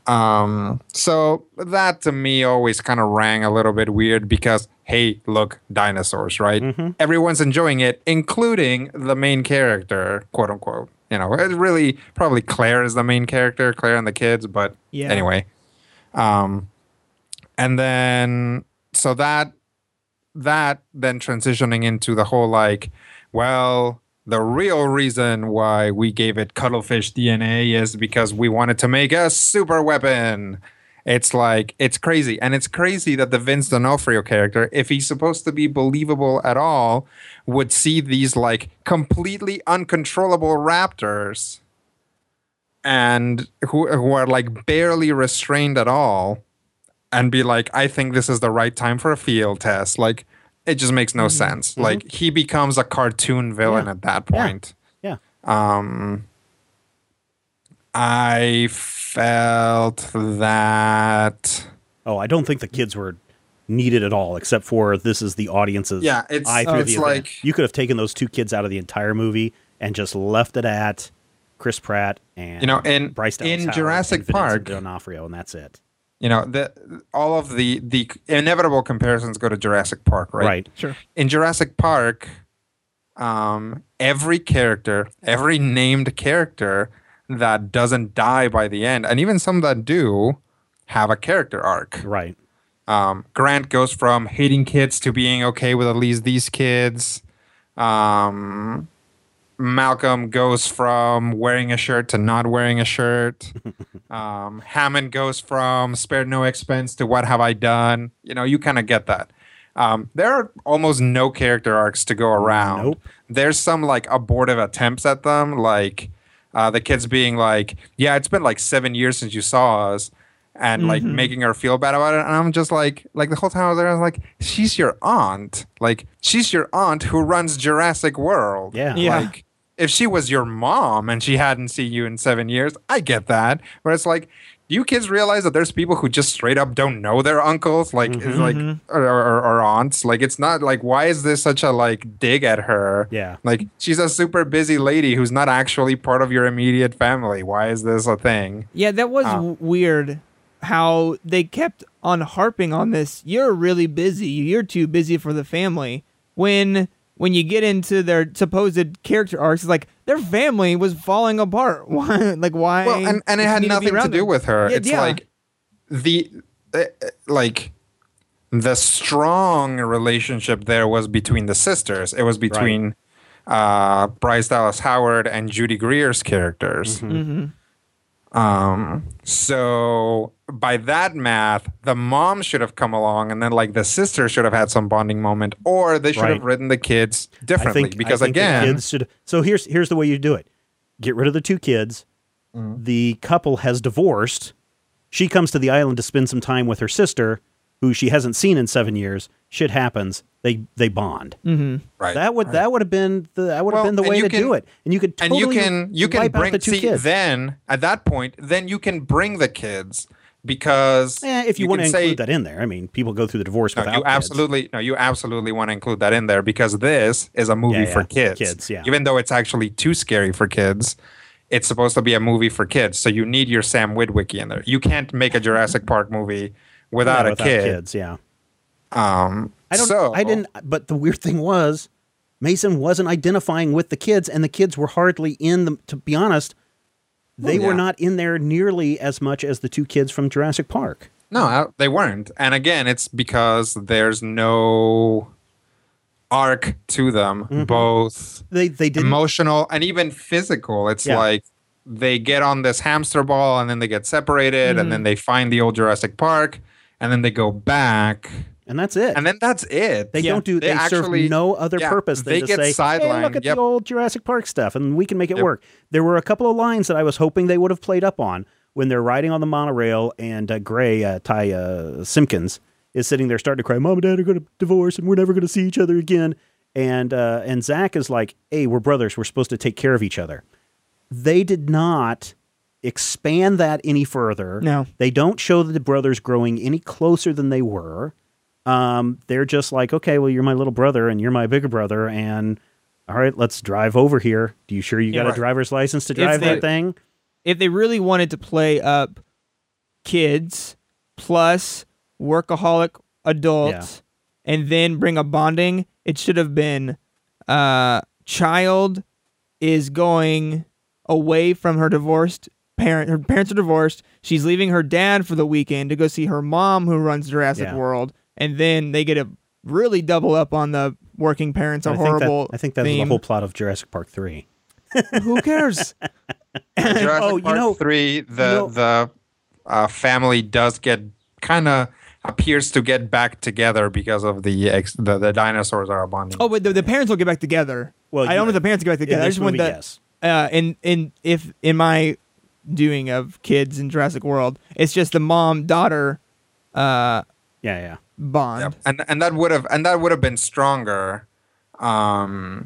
Um, so that to me always kind of rang a little bit weird because, hey, look, dinosaurs, right? Mm-hmm. Everyone's enjoying it, including the main character, quote unquote. You know, it's really probably Claire is the main character, Claire and the kids, but Yeah. anyway. Um, and then so that that then transitioning into the whole like, well, the real reason why we gave it cuttlefish D N A is because we wanted to make a super weapon. It's like, it's crazy. And it's crazy that the Vince D'Onofrio character, if he's supposed to be believable at all, would see these like completely uncontrollable raptors and who, who are like barely restrained at all and be like, I think this is the right time for a field test. Like, it just makes no mm-hmm. sense. Mm-hmm. Like, he becomes a cartoon villain yeah. at that point. Yeah. yeah. Um, I felt that. Oh, I don't think the kids were needed at all, except for this is the audience's yeah, it's, eye through uh, it's the like event. You could have taken those two kids out of the entire movie and just left it at Chris Pratt and you know, in, Bryce Dallas in Howard Jurassic and Park, D'Onofrio, and that's it. You know, the all of the the inevitable comparisons go to Jurassic Park, right? Right. Sure. In Jurassic Park, um, every character, every named character that doesn't die by the end, and even some that do, have a character arc. Right. Um, Grant goes from hating kids to being okay with at least these kids. Um, Malcolm goes from wearing a shirt to not wearing a shirt. um, Hammond goes from spared no expense to what have I done? You know, you kind of get that. Um, there are almost no character arcs to go around. Nope. There's some like abortive attempts at them, like uh, the kids being like, yeah, it's been like seven years since you saw us. And like mm-hmm. making her feel bad about it. And I'm just like, like the whole time I was there, I was like, she's your aunt. Like, she's your aunt who runs Jurassic World. Yeah. yeah. Like, if she was your mom and she hadn't seen you in seven years, I get that. But it's like, do you kids realize that there's people who just straight up don't know their uncles? Like, mm-hmm. it's like or, or, or aunts. Like, it's not like, why is this such a like dig at her? Yeah. Like, she's a super busy lady who's not actually part of your immediate family. Why is this a thing? Yeah, that was Uh, w- weird. How they kept on harping on this. You're really busy. You're too busy for the family. When when you get into their supposed character arcs, it's like their family was falling apart. Why? Like why? Well, and, and it does she had need to be nothing to, around do them? with her. Yeah, it's yeah. like the uh, like the strong relationship there was between the sisters. It was between uh, Bryce Dallas Howard and Judy Greer's characters. Mm-hmm. Mm-hmm. Um, so by that math, the mom should have come along and then like the sister should have had some bonding moment, or they should Right. have written the kids differently. I think, because I think the again, kids should, so here's here's the way you do it. Get rid of the two kids. Mm-hmm. The couple has divorced. She comes to the island to spend some time with her sister, who she hasn't seen in seven years. Shit happens. They they bond. Mm-hmm. right. That would right. that would have been the that would have Well, been the and way you to can- do it. And you could and totally you can you can wipe out bring the two see, kids. then at that point then you can bring the kids because Eh, if you, want to can say, include that in there, I mean, people go through the divorce no, without you kids. absolutely no you absolutely want to include that in there because this is a movie Yeah, yeah, for kids. kids, yeah. Even though it's actually too scary for kids, it's supposed to be a movie for kids. So you need your Sam Witwicky in there. You can't make a Jurassic Park movie without Yeah, a kid. kids. Yeah, Um, I don't. So, I didn't. But the weird thing was, Mason wasn't identifying with the kids, and the kids were hardly in the. To be honest, they Well, were yeah. not in there nearly as much as the two kids from Jurassic Park. No, I- they weren't. And again, it's because there's no arc to them, Mm-hmm. both They they didn't. emotional and even physical. It's Yeah. like they get on this hamster ball and then they get separated and then they find the old Jurassic Park and then they go back and that's it. and then that's it. They Yeah. don't do. They, actually- serve no other yeah, purpose than they to get say, "Hey, sidelined. look at Yep. the old Jurassic Park stuff, and we can make it Yep. work." There were a couple of lines that I was hoping they would have played up on when they're riding on the monorail, and uh, Gray, uh, Ty uh, Simpkins, is sitting there starting to cry. Mom and Dad are going to divorce, and we're never going to see each other again. And uh, and Zach is like, "Hey, we're brothers. We're supposed to take care of each other." They did not expand that any further. No. They don't show the brothers growing any closer than they were. Um, they're just like, okay, well, you're my little brother and you're my bigger brother, and all right, let's drive over here. Do you sure you got Yeah, a right. driver's license to drive they- that thing? If they really wanted to play up kids plus workaholic adults, and then bring a bonding. It should have been uh, child is going away from her divorced parent. Her parents are divorced. She's leaving her dad for the weekend to go see her mom, who runs Jurassic Yeah. World, and then they get to really double up on the working parents. A I think horrible. That, I think that's the theme. whole plot of Jurassic Park three. Who cares? Jurassic Oh, you Park know- three, the you know- the uh, family does get kind of appears to get back together because of the ex- the, the dinosaurs are bonding. Oh, but the, the parents will get back together. Well, I you- don't want the parents to get back In together. I this just want movie, the yes. uh, in in if in my doing of kids in Jurassic World, it's just the mom daughter uh, Yeah, yeah. bond. Yep. and and that would have and that would have been stronger. Um,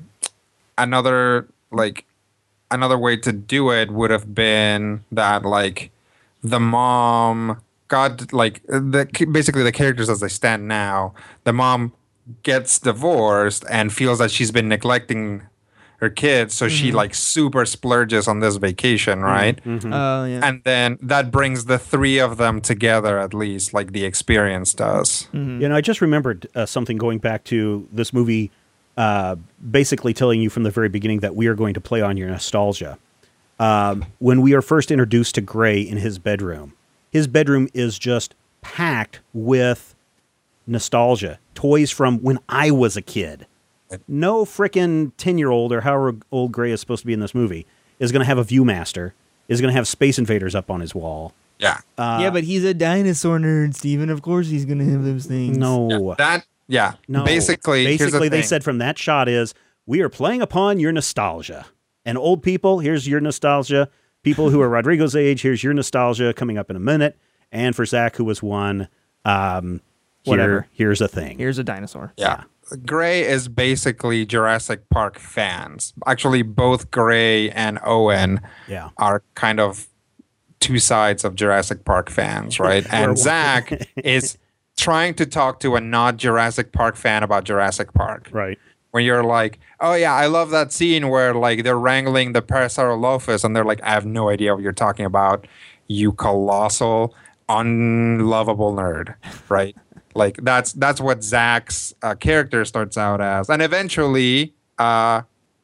another like another way to do it would have been that like the mom got like the basically the characters as they stand now. The mom gets divorced and feels that she's been neglecting her kids, so she like super splurges on this vacation, right? Oh yeah. And then that brings the three of them together, at least like the experience does. You know, I just remembered uh, something going back to this movie, uh, basically telling you from the very beginning that we are going to play on your nostalgia. Um, when we are first introduced to Gray in his bedroom, his bedroom is just packed with nostalgia, toys from when I was a kid. No frickin' ten-year-old or however old Gray is supposed to be in this movie is going to have a Viewmaster, is going to have Space Invaders up on his wall. Yeah. yeah, but he's a dinosaur nerd, Steven. Of course he's gonna have those things. No. That yeah. No. Basically, here's the basically they thing. said from that shot is we are playing upon your nostalgia. And old people, here's your nostalgia. People who are Rodrigo's age, here's your nostalgia coming up in a minute. And for Zach, who was one, um, here, Whatever. here's a thing. Here's a dinosaur. Yeah. Gray is basically Jurassic Park fans. Actually, both Gray and Owen Yeah. are kind of two sides of Jurassic Park fans, right? Where- And Zach is trying to talk to a not Jurassic Park fan about Jurassic Park. Right. When you're like, oh yeah, I love that scene where like they're wrangling the Parasaurolophus and they're like, I have no idea what you're talking about, you colossal, unlovable nerd, right? Like that's that's what Zach's uh, character starts out as, and eventually, uh,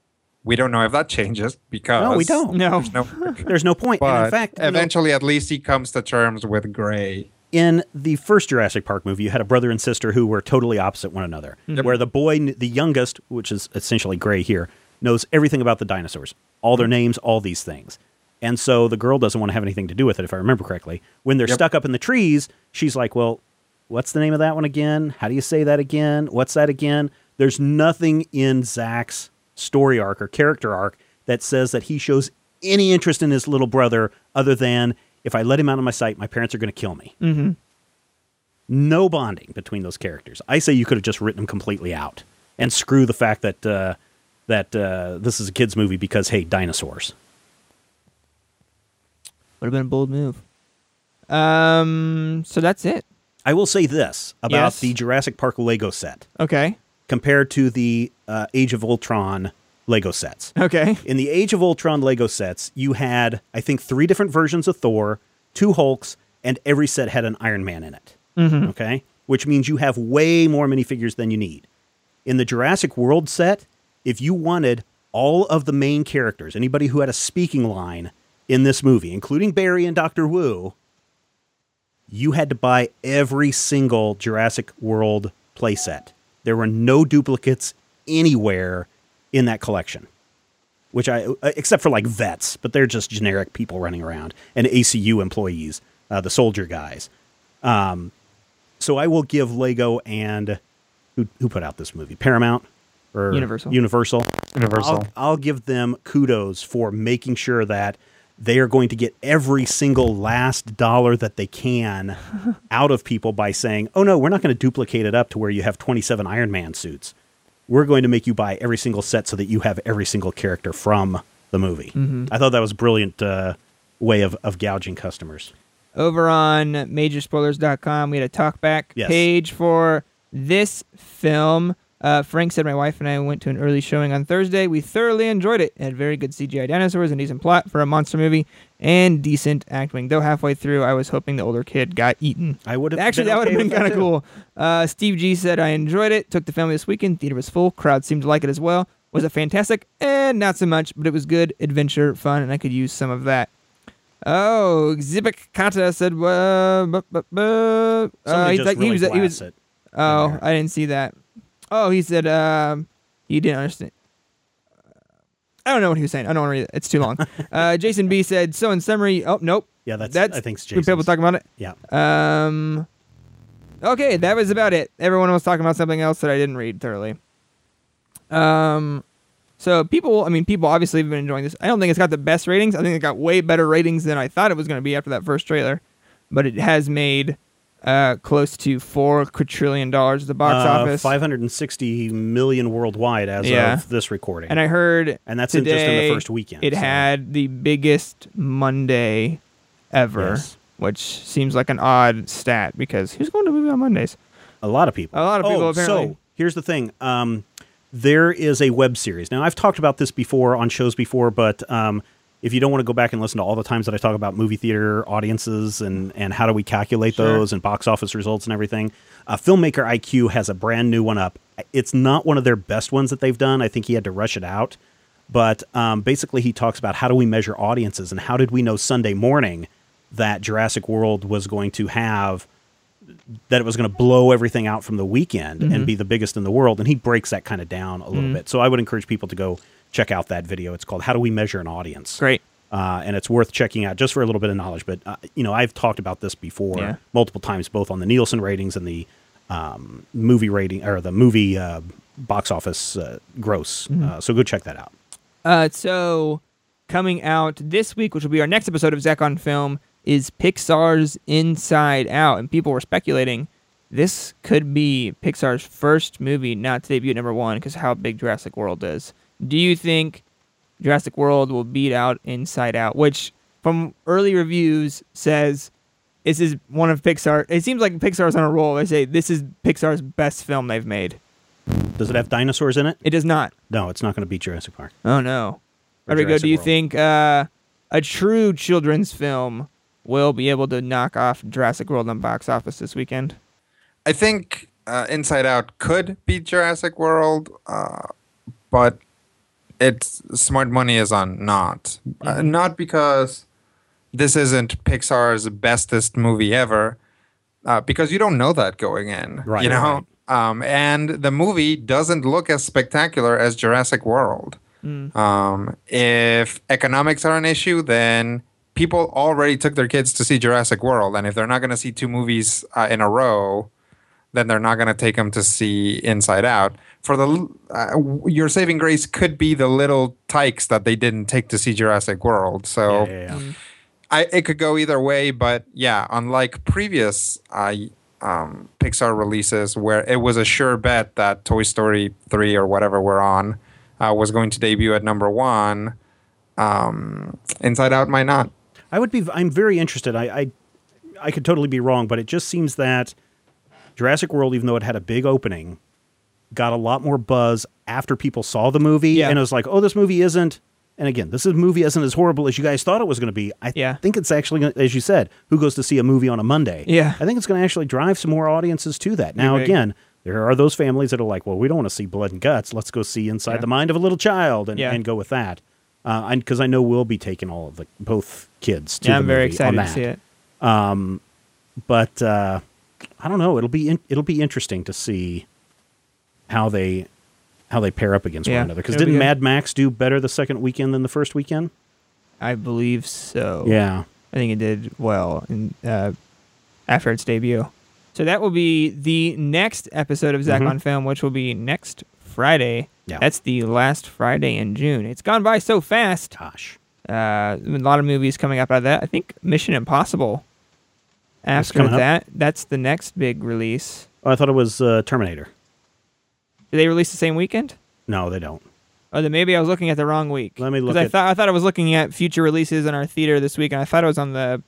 we don't know if that changes because No, we don't. No. There's no, There's no point. but and in fact, you know, eventually, at least he comes to terms with Gray. in the first Jurassic Park movie, you had a brother and sister who were totally opposite one another. Where the boy, the youngest, which is essentially Gray here, knows everything about the dinosaurs, all their names, all these things. And so the girl doesn't want to have anything to do with it, if I remember correctly. When they're Yep. stuck up in the trees, she's like, well, what's the name of that one again? How do you say that again? What's that again? There's nothing in Zach's story arc or character arc that says that he shows any interest in his little brother other than, if I let him out of my sight, my parents are going to kill me. Mm-hmm. No bonding between those characters. I say you could have just written them completely out and screw the fact that uh, that uh, this is a kids' movie because, hey, dinosaurs. Would have been a bold move. Um. So that's it. I will say this about Yes. the Jurassic Park Lego set Okay. compared to the uh, Age of Ultron Lego sets. Okay. In the Age of Ultron Lego sets, you had, I think, three different versions of Thor, two Hulks, and every set had an Iron Man in it. Mm-hmm. Okay? Which means you have way more minifigures than you need. In the Jurassic World set, if you wanted all of the main characters, anybody who had a speaking line in this movie, including Barry and Doctor Wu, you had to buy every single Jurassic World playset. There were no duplicates anywhere in that collection, which I, except for like vets, but they're just generic people running around, and A C U employees, uh, the soldier guys. Um, so I will give Lego and who who put out this movie, Paramount or Universal. Universal. Universal. I'll, I'll give them kudos for making sure that they are going to get every single last dollar that they can out of people by saying, oh no, we're not going to duplicate it up to where you have twenty-seven Iron Man suits. We're going to make you buy every single set so that you have every single character from the movie. Mm-hmm. I thought that was a brilliant uh, way of, of gouging customers. Over on major spoilers dot com, we had a talkback Yes. page for this film. Uh, Frank said, my wife and I went to an early showing on Thursday. We thoroughly enjoyed it. It had very good C G I dinosaurs and decent plot for a monster movie and decent acting. Though halfway through, I was hoping the older kid got eaten. I would have Actually, been that would okay have been with that kind of too. cool. Uh, Steve G said, I enjoyed it. Took the family this weekend. Theater was full. Crowd seemed to like it as well. Was it fantastic? Eh, not so much, but it was good, adventure, fun, and I could use some of that. Oh, Zibik Kata said, uh, bu- bu- bu- uh, Somebody he's just like- really he was, he was, blasts it. oh, there. I didn't see that. Oh, he said, um, he didn't understand. I don't know what he was saying. I don't want to read it. It's too long. uh, Jason B said, so in summary, oh, nope. Yeah, that's, That's I think it's People Jason's. talking about it. Yeah. Um, okay, that was about it. Everyone was talking about something else that I didn't read thoroughly. Um, so people, I mean, people obviously have been enjoying this. I don't think it's got the best ratings. I think it got way better ratings than I thought it was going to be after that first trailer. But it has made uh, close to four quadrillion dollars at the box Uh, office. five hundred sixty million worldwide as Yeah. of this recording. And I heard And that's in- today just in the first weekend, it so- had the biggest Monday ever, Yes. which seems like an odd stat because who's going to a movie on Mondays? A lot of people. A lot of people, oh, apparently. So here's the thing. Um, there is a web series. Now, I've talked about this before on shows before, but um, if you don't want to go back and listen to all the times that I talk about movie theater audiences and, and how do we calculate Sure. those and box office results and everything, uh, Filmmaker I Q has a brand new one up. It's not one of their best ones that they've done. I think he had to rush it out. But um, basically, he talks about how do we measure audiences and how did we know Sunday morning that Jurassic World was going to have that it was going to blow everything out from the weekend Mm-hmm. and be the biggest in the world. And he breaks that kind of down a little Mm. bit. So I would encourage people to go check out that video. It's called How Do We Measure an Audience? Great. Uh, and it's worth checking out just for a little bit of knowledge. But, uh, you know, I've talked about this before Yeah. multiple times, both on the Nielsen ratings and the um, movie rating or the movie uh, box office uh, gross. Mm-hmm. Uh, so go check that out. Uh, so coming out this week, which will be our next episode of Zach on Film, is Pixar's Inside Out, and people were speculating this could be Pixar's first movie not to debut at number one because how big Jurassic World is. Do you think Jurassic World will beat out Inside Out, which from early reviews says this is one of Pixar. It seems like Pixar's on a roll. They say this is Pixar's best film they've made. Does it have dinosaurs in it? It does not. No, it's not going to beat Jurassic Park. Oh no. Or Rodrigo, Jurassic do you World. think uh, a true children's film will be able to knock off Jurassic World on box office this weekend? I think uh, Inside Out could beat Jurassic World, uh, but it's smart money is on not. Uh, not because this isn't Pixar's bestest movie ever, uh, because you don't know that going in. Right, You know? right. Um, and the movie doesn't look as spectacular as Jurassic World. Um, if economics are an issue, then people already took their kids to see Jurassic World. And if they're not going to see two movies uh, in a row, then they're not going to take them to see Inside Out. For the uh, your saving grace could be the little tykes that they didn't take to see Jurassic World. So Yeah, yeah, yeah. I, it could go either way, but yeah, unlike previous uh, um, Pixar releases where it was a sure bet that Toy Story three or whatever we're on uh, was going to debut at number one, um, Inside Out might not. I would be. I'm very interested. I, I, I could totally be wrong, but it just seems that Jurassic World, even though it had a big opening, got a lot more buzz after people saw the movie, Yeah. and it was like, "Oh, this movie isn't." And again, this is- movie isn't as horrible as you guys thought it was going to be. I Yeah. think it's actually, gonna, as you said, who goes to see a movie on a Monday? Yeah. I think it's going to actually drive some more audiences to that. Now, big. again, there are those families that are like, "Well, we don't want to see blood and guts. Let's go see Inside Yeah. the Mind of a Little Child," and, Yeah. and go with that. Because I know we'll be taking all of the both kids to Yeah, the I'm very movie on excited to that. see it. But uh, I don't know. It'll be in, it'll be interesting to see how they how they pair up against Yeah, one another. Because it'll be didn't good. Mad Max do better the second weekend than the first weekend? I believe so. Yeah. I think it did well in, uh, after its debut. So that will be the next episode of Zach Mhm. on Film, which will be next Friday. Yeah. That's the last Friday in June. It's gone by so fast. Gosh. Uh, a lot of movies coming up out of that. I think Mission Impossible. After coming up? that, that's the next big release. Oh, I thought it was uh, Terminator. Did they release the same weekend? No, they don't. Oh, then maybe I was looking at the wrong week. Let me 'Cause look I at- thought I thought I was looking at future releases in our theater this week, and I thought it was on the.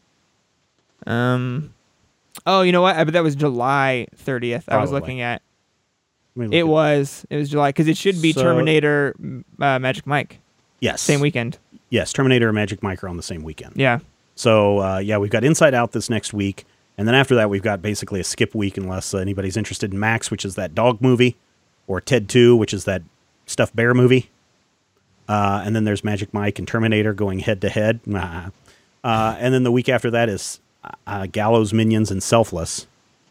Um, oh, you know what? I bet that was July thirtieth. I was Probably. looking at. Let me look It at- was. It was July because it should be So- Terminator, uh, Magic Mike, Yes. same weekend. Yes, Terminator and Magic Mike are on the same weekend. Yeah. So, uh, yeah, we've got Inside Out this next week. And then after that, we've got basically a skip week unless uh, anybody's interested in Max, which is that dog movie, or Ted two, which is that stuffed bear movie. Uh, and then there's Magic Mike and Terminator going head to head. Uh, and then the week after that is uh, Gallows, Minions, and Selfless.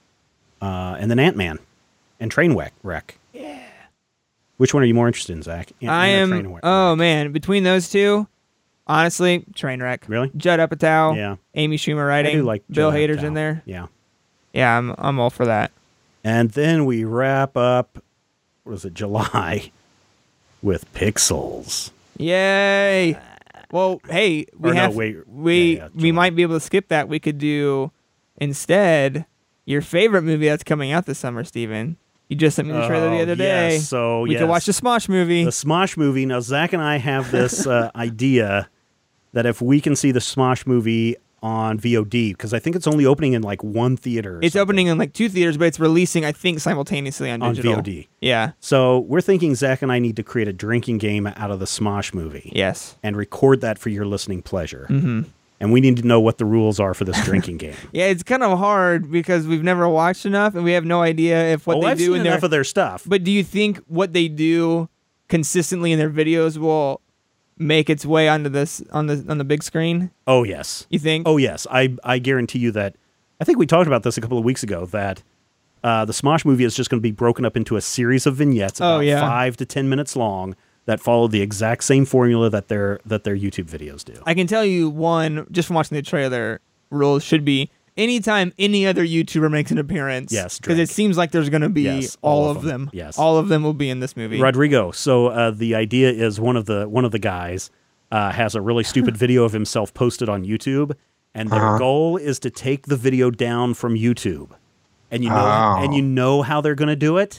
Uh, and then Ant-Man and Trainwreck. Wreck. Yeah. Which one are you more interested in, Zach? Ant-Man I or am. Trainwreck? Oh man, between those two, honestly, Trainwreck. Really? Judd Apatow. Yeah. Amy Schumer I writing. do like Bill Judd Hader's Apatow. in there. Yeah. Yeah, I'm. I'm all for that. And then we wrap up, what was it, July, with Pixels. Yay! Well, hey, we Or no, have. wait, we yeah, yeah, we July. might be able to skip that. We could do instead your favorite movie that's coming out this summer, Steven. You just sent me the trailer the Oh, other day. yes, so, we yes. could watch the Smosh movie. The Smosh movie. Now, Zach and I have this uh, idea that if we can see the Smosh movie on V O D, because I think it's only opening in like one theater. or It's something. opening in like two theaters, but it's releasing, I think, simultaneously on On digital. V O D. Yeah. So we're thinking Zach and I need to create a drinking game out of the Smosh movie. Yes. And record that for your listening pleasure. Mm-hmm. And we need to know what the rules are for this drinking game. Yeah, it's kind of hard because we've never watched enough and we have no idea if what oh, they I've do seen in enough their. of their stuff. But do you think what they do consistently in their videos will make its way onto this on the on the big screen? Oh, yes. You think? Oh, yes. I, I guarantee you that. I think we talked about this a couple of weeks ago, that uh, the Smosh movie is just going to be broken up into a series of vignettes about Oh, yeah. five to ten minutes long that follow the exact same formula that their that their YouTube videos do. I can tell you one just from watching the trailer. Rules should be anytime any other YouTuber makes an appearance. Yes, because it drink. seems like there's going to be Yes, all, all of of them. them. Yes. all of them will be in this movie. Rodrigo. So uh, the idea is one of the one of the guys uh, has a really stupid video of himself posted on YouTube, and their Uh-huh. goal is to take the video down from YouTube. And you know, Oh. and you know how they're going to do it.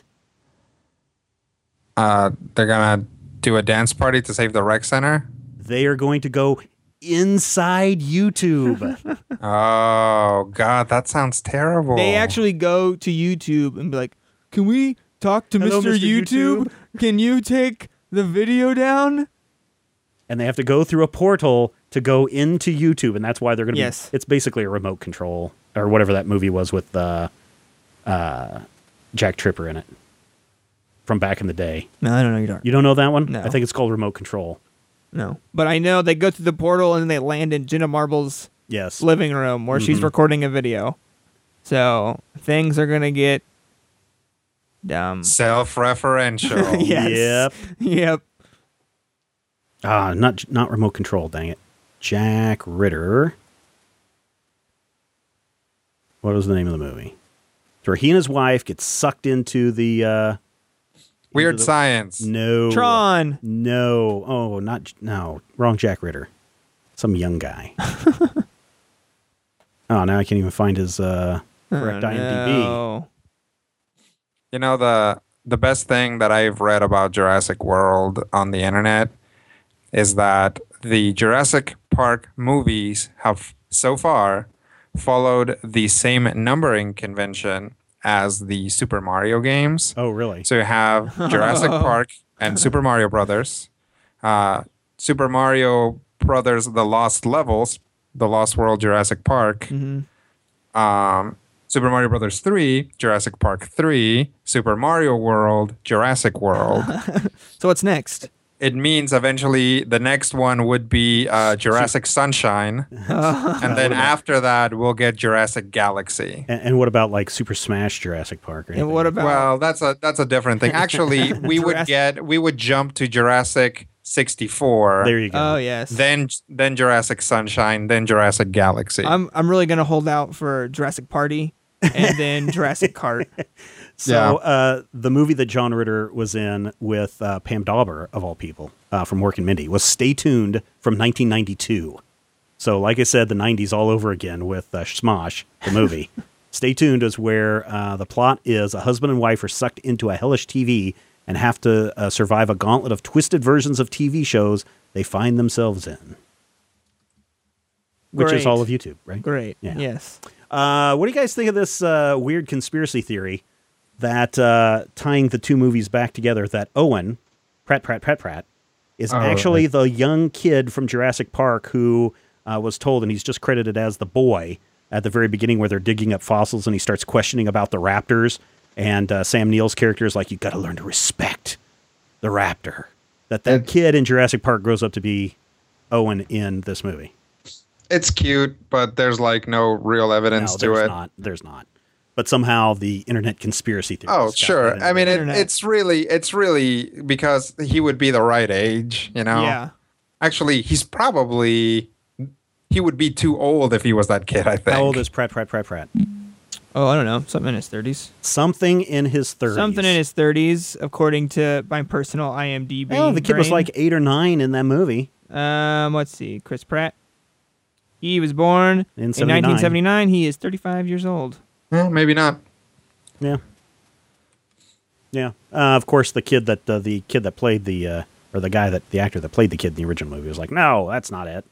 Uh, they're gonna do a dance party to save the rec center. They are going to go inside YouTube. Oh God, that sounds terrible. They actually go to YouTube and be like, "Can we talk to Hello, Mister Mister YouTube? Can you take the video down?" And they have to go through a portal to go into YouTube, and that's why they're going to Yes. be. It's basically a remote control or whatever that movie was with uh, uh, Jack Tripper in it from back in the day. No, I don't know. You don't. You don't know that one? No. I think it's called Remote Control. No, but I know they go through the portal and then they land in Jenna Marble's Yes. living room where she's Mhm. recording a video. So things are gonna get dumb. self-referential. Yes. Yep. Yep. Ah, not not Remote Control. Dang it, Jack Ritter. What was the name of the movie? So he and his wife get sucked into the uh, Weird into the- Science. No. Tron. No. Oh, not no. Wrong Jack Ritter. Some young guy. Oh, now I can't even find his uh, correct Oh, IMDb. no. You know, the the best thing that I've read about Jurassic World on the internet is that the Jurassic Park movies have so far followed the same numbering convention as the Super Mario games. Oh, really? So you have Jurassic Park and Super Mario Brothers, uh, Super Mario Brothers: The Lost Levels, The Lost World, Jurassic Park, Mm-hmm. um, Super Mario Brothers three, Jurassic Park three, Super Mario World, Jurassic World. So what's next? It means eventually the next one would be uh, Jurassic Sunshine, and then after that we'll get Jurassic Galaxy. And, and what about like Super Smash Jurassic Park? Or And anything? what about? Well, that's a that's a different thing. Actually, we would Jurassic- get we would jump to Jurassic sixty-four. There you go. Oh yes. Then then Jurassic Sunshine, then Jurassic Galaxy. I'm I'm really gonna hold out for Jurassic Party and then Jurassic Cart. So Yeah. uh, the movie that John Ritter was in with uh, Pam Dauber, of all people, uh, from Mork and Mindy, was Stay Tuned from nineteen ninety-two. So like I said, the nineties all over again with uh, Smosh, the movie. Stay Tuned is where uh, the plot is a husband and wife are sucked into a hellish T V and have to uh, survive a gauntlet of twisted versions of T V shows they find themselves in. Which is Great. all of YouTube, right? Great. Yeah. Yes. Uh, what do you guys think of this uh, weird conspiracy theory that uh, tying the two movies back together, that Owen, Pratt, Pratt, Pratt, Pratt, is Oh, actually right. the young kid from Jurassic Park who uh, was told, and he's just credited as the boy at the very beginning where they're digging up fossils and he starts questioning about the raptors. And uh, Sam Neill's character is like, you got to learn to respect the raptor. That that It- kid in Jurassic Park grows up to be Owen in this movie. It's cute, but there's like no real evidence No, to there's it. not. There's not. But somehow the internet conspiracy theory. Oh, sure. I mean, it, Internet. it's really, it's really because he would be the right age, you know? Yeah. Actually, he's probably, he would be too old if he was that kid, I think. How old is Pratt, Pratt, Pratt, Pratt? Oh, I don't know. Something in his thirties. Something in his thirties. Something in his thirties, according to my personal I M D B. Oh, the kid was brain. like eight or nine in that movie. Um, let's see. Chris Pratt. He was born In in seventy-nine. nineteen seventy-nine. He is thirty-five years old. Eh, maybe not. Yeah. Yeah. Uh, of course, the kid that uh, the kid that played the uh, or the guy that the actor that played the kid in the original movie was like, no, that's not it.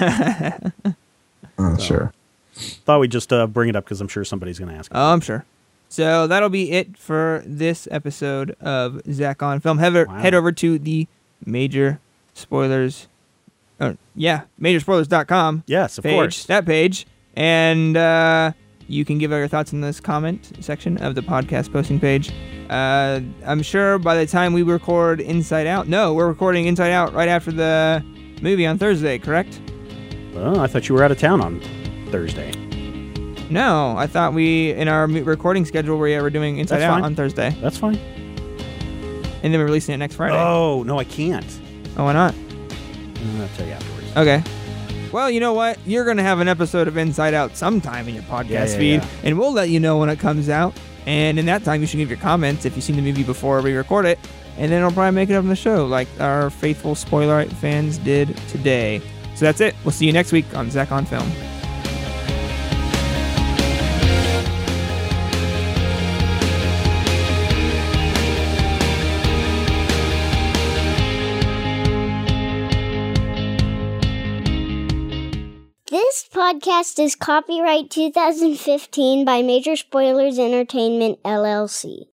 Oh, sure. Thought we'd just uh, bring it up because I'm sure somebody's going to ask. Oh, I'm sure. So that'll be it for this episode of Zach on Film. Head, Wow. head over to the major spoilers. Or, yeah, major spoilers dot com. Yes, of page, course. that page, and uh, you can give out your thoughts in this comment section of the podcast posting page. Uh, I'm sure by the time we record Inside Out, no, we're recording Inside Out right after the movie on Thursday, correct? Well, I thought you were out of town on Thursday. No, I thought we in our mo- recording schedule we were doing Inside That's Out fine. on Thursday, That's fine. and then we're releasing it next Friday. Oh, Oh, no, I can't. why not? Uh, I'll tell you afterwards. Okay. Well, you know what? You're going to have an episode of Inside Out sometime in your podcast Yeah, yeah, feed, yeah. and we'll let you know when it comes out. And in that time, you should give your comments if you've seen the movie before we record it, and then it'll probably make it up on the show, like our faithful spoiler fans did today. So that's it. We'll see you next week on Zach on Film. This podcast is copyright two thousand fifteen by Major Spoilers Entertainment, L L C.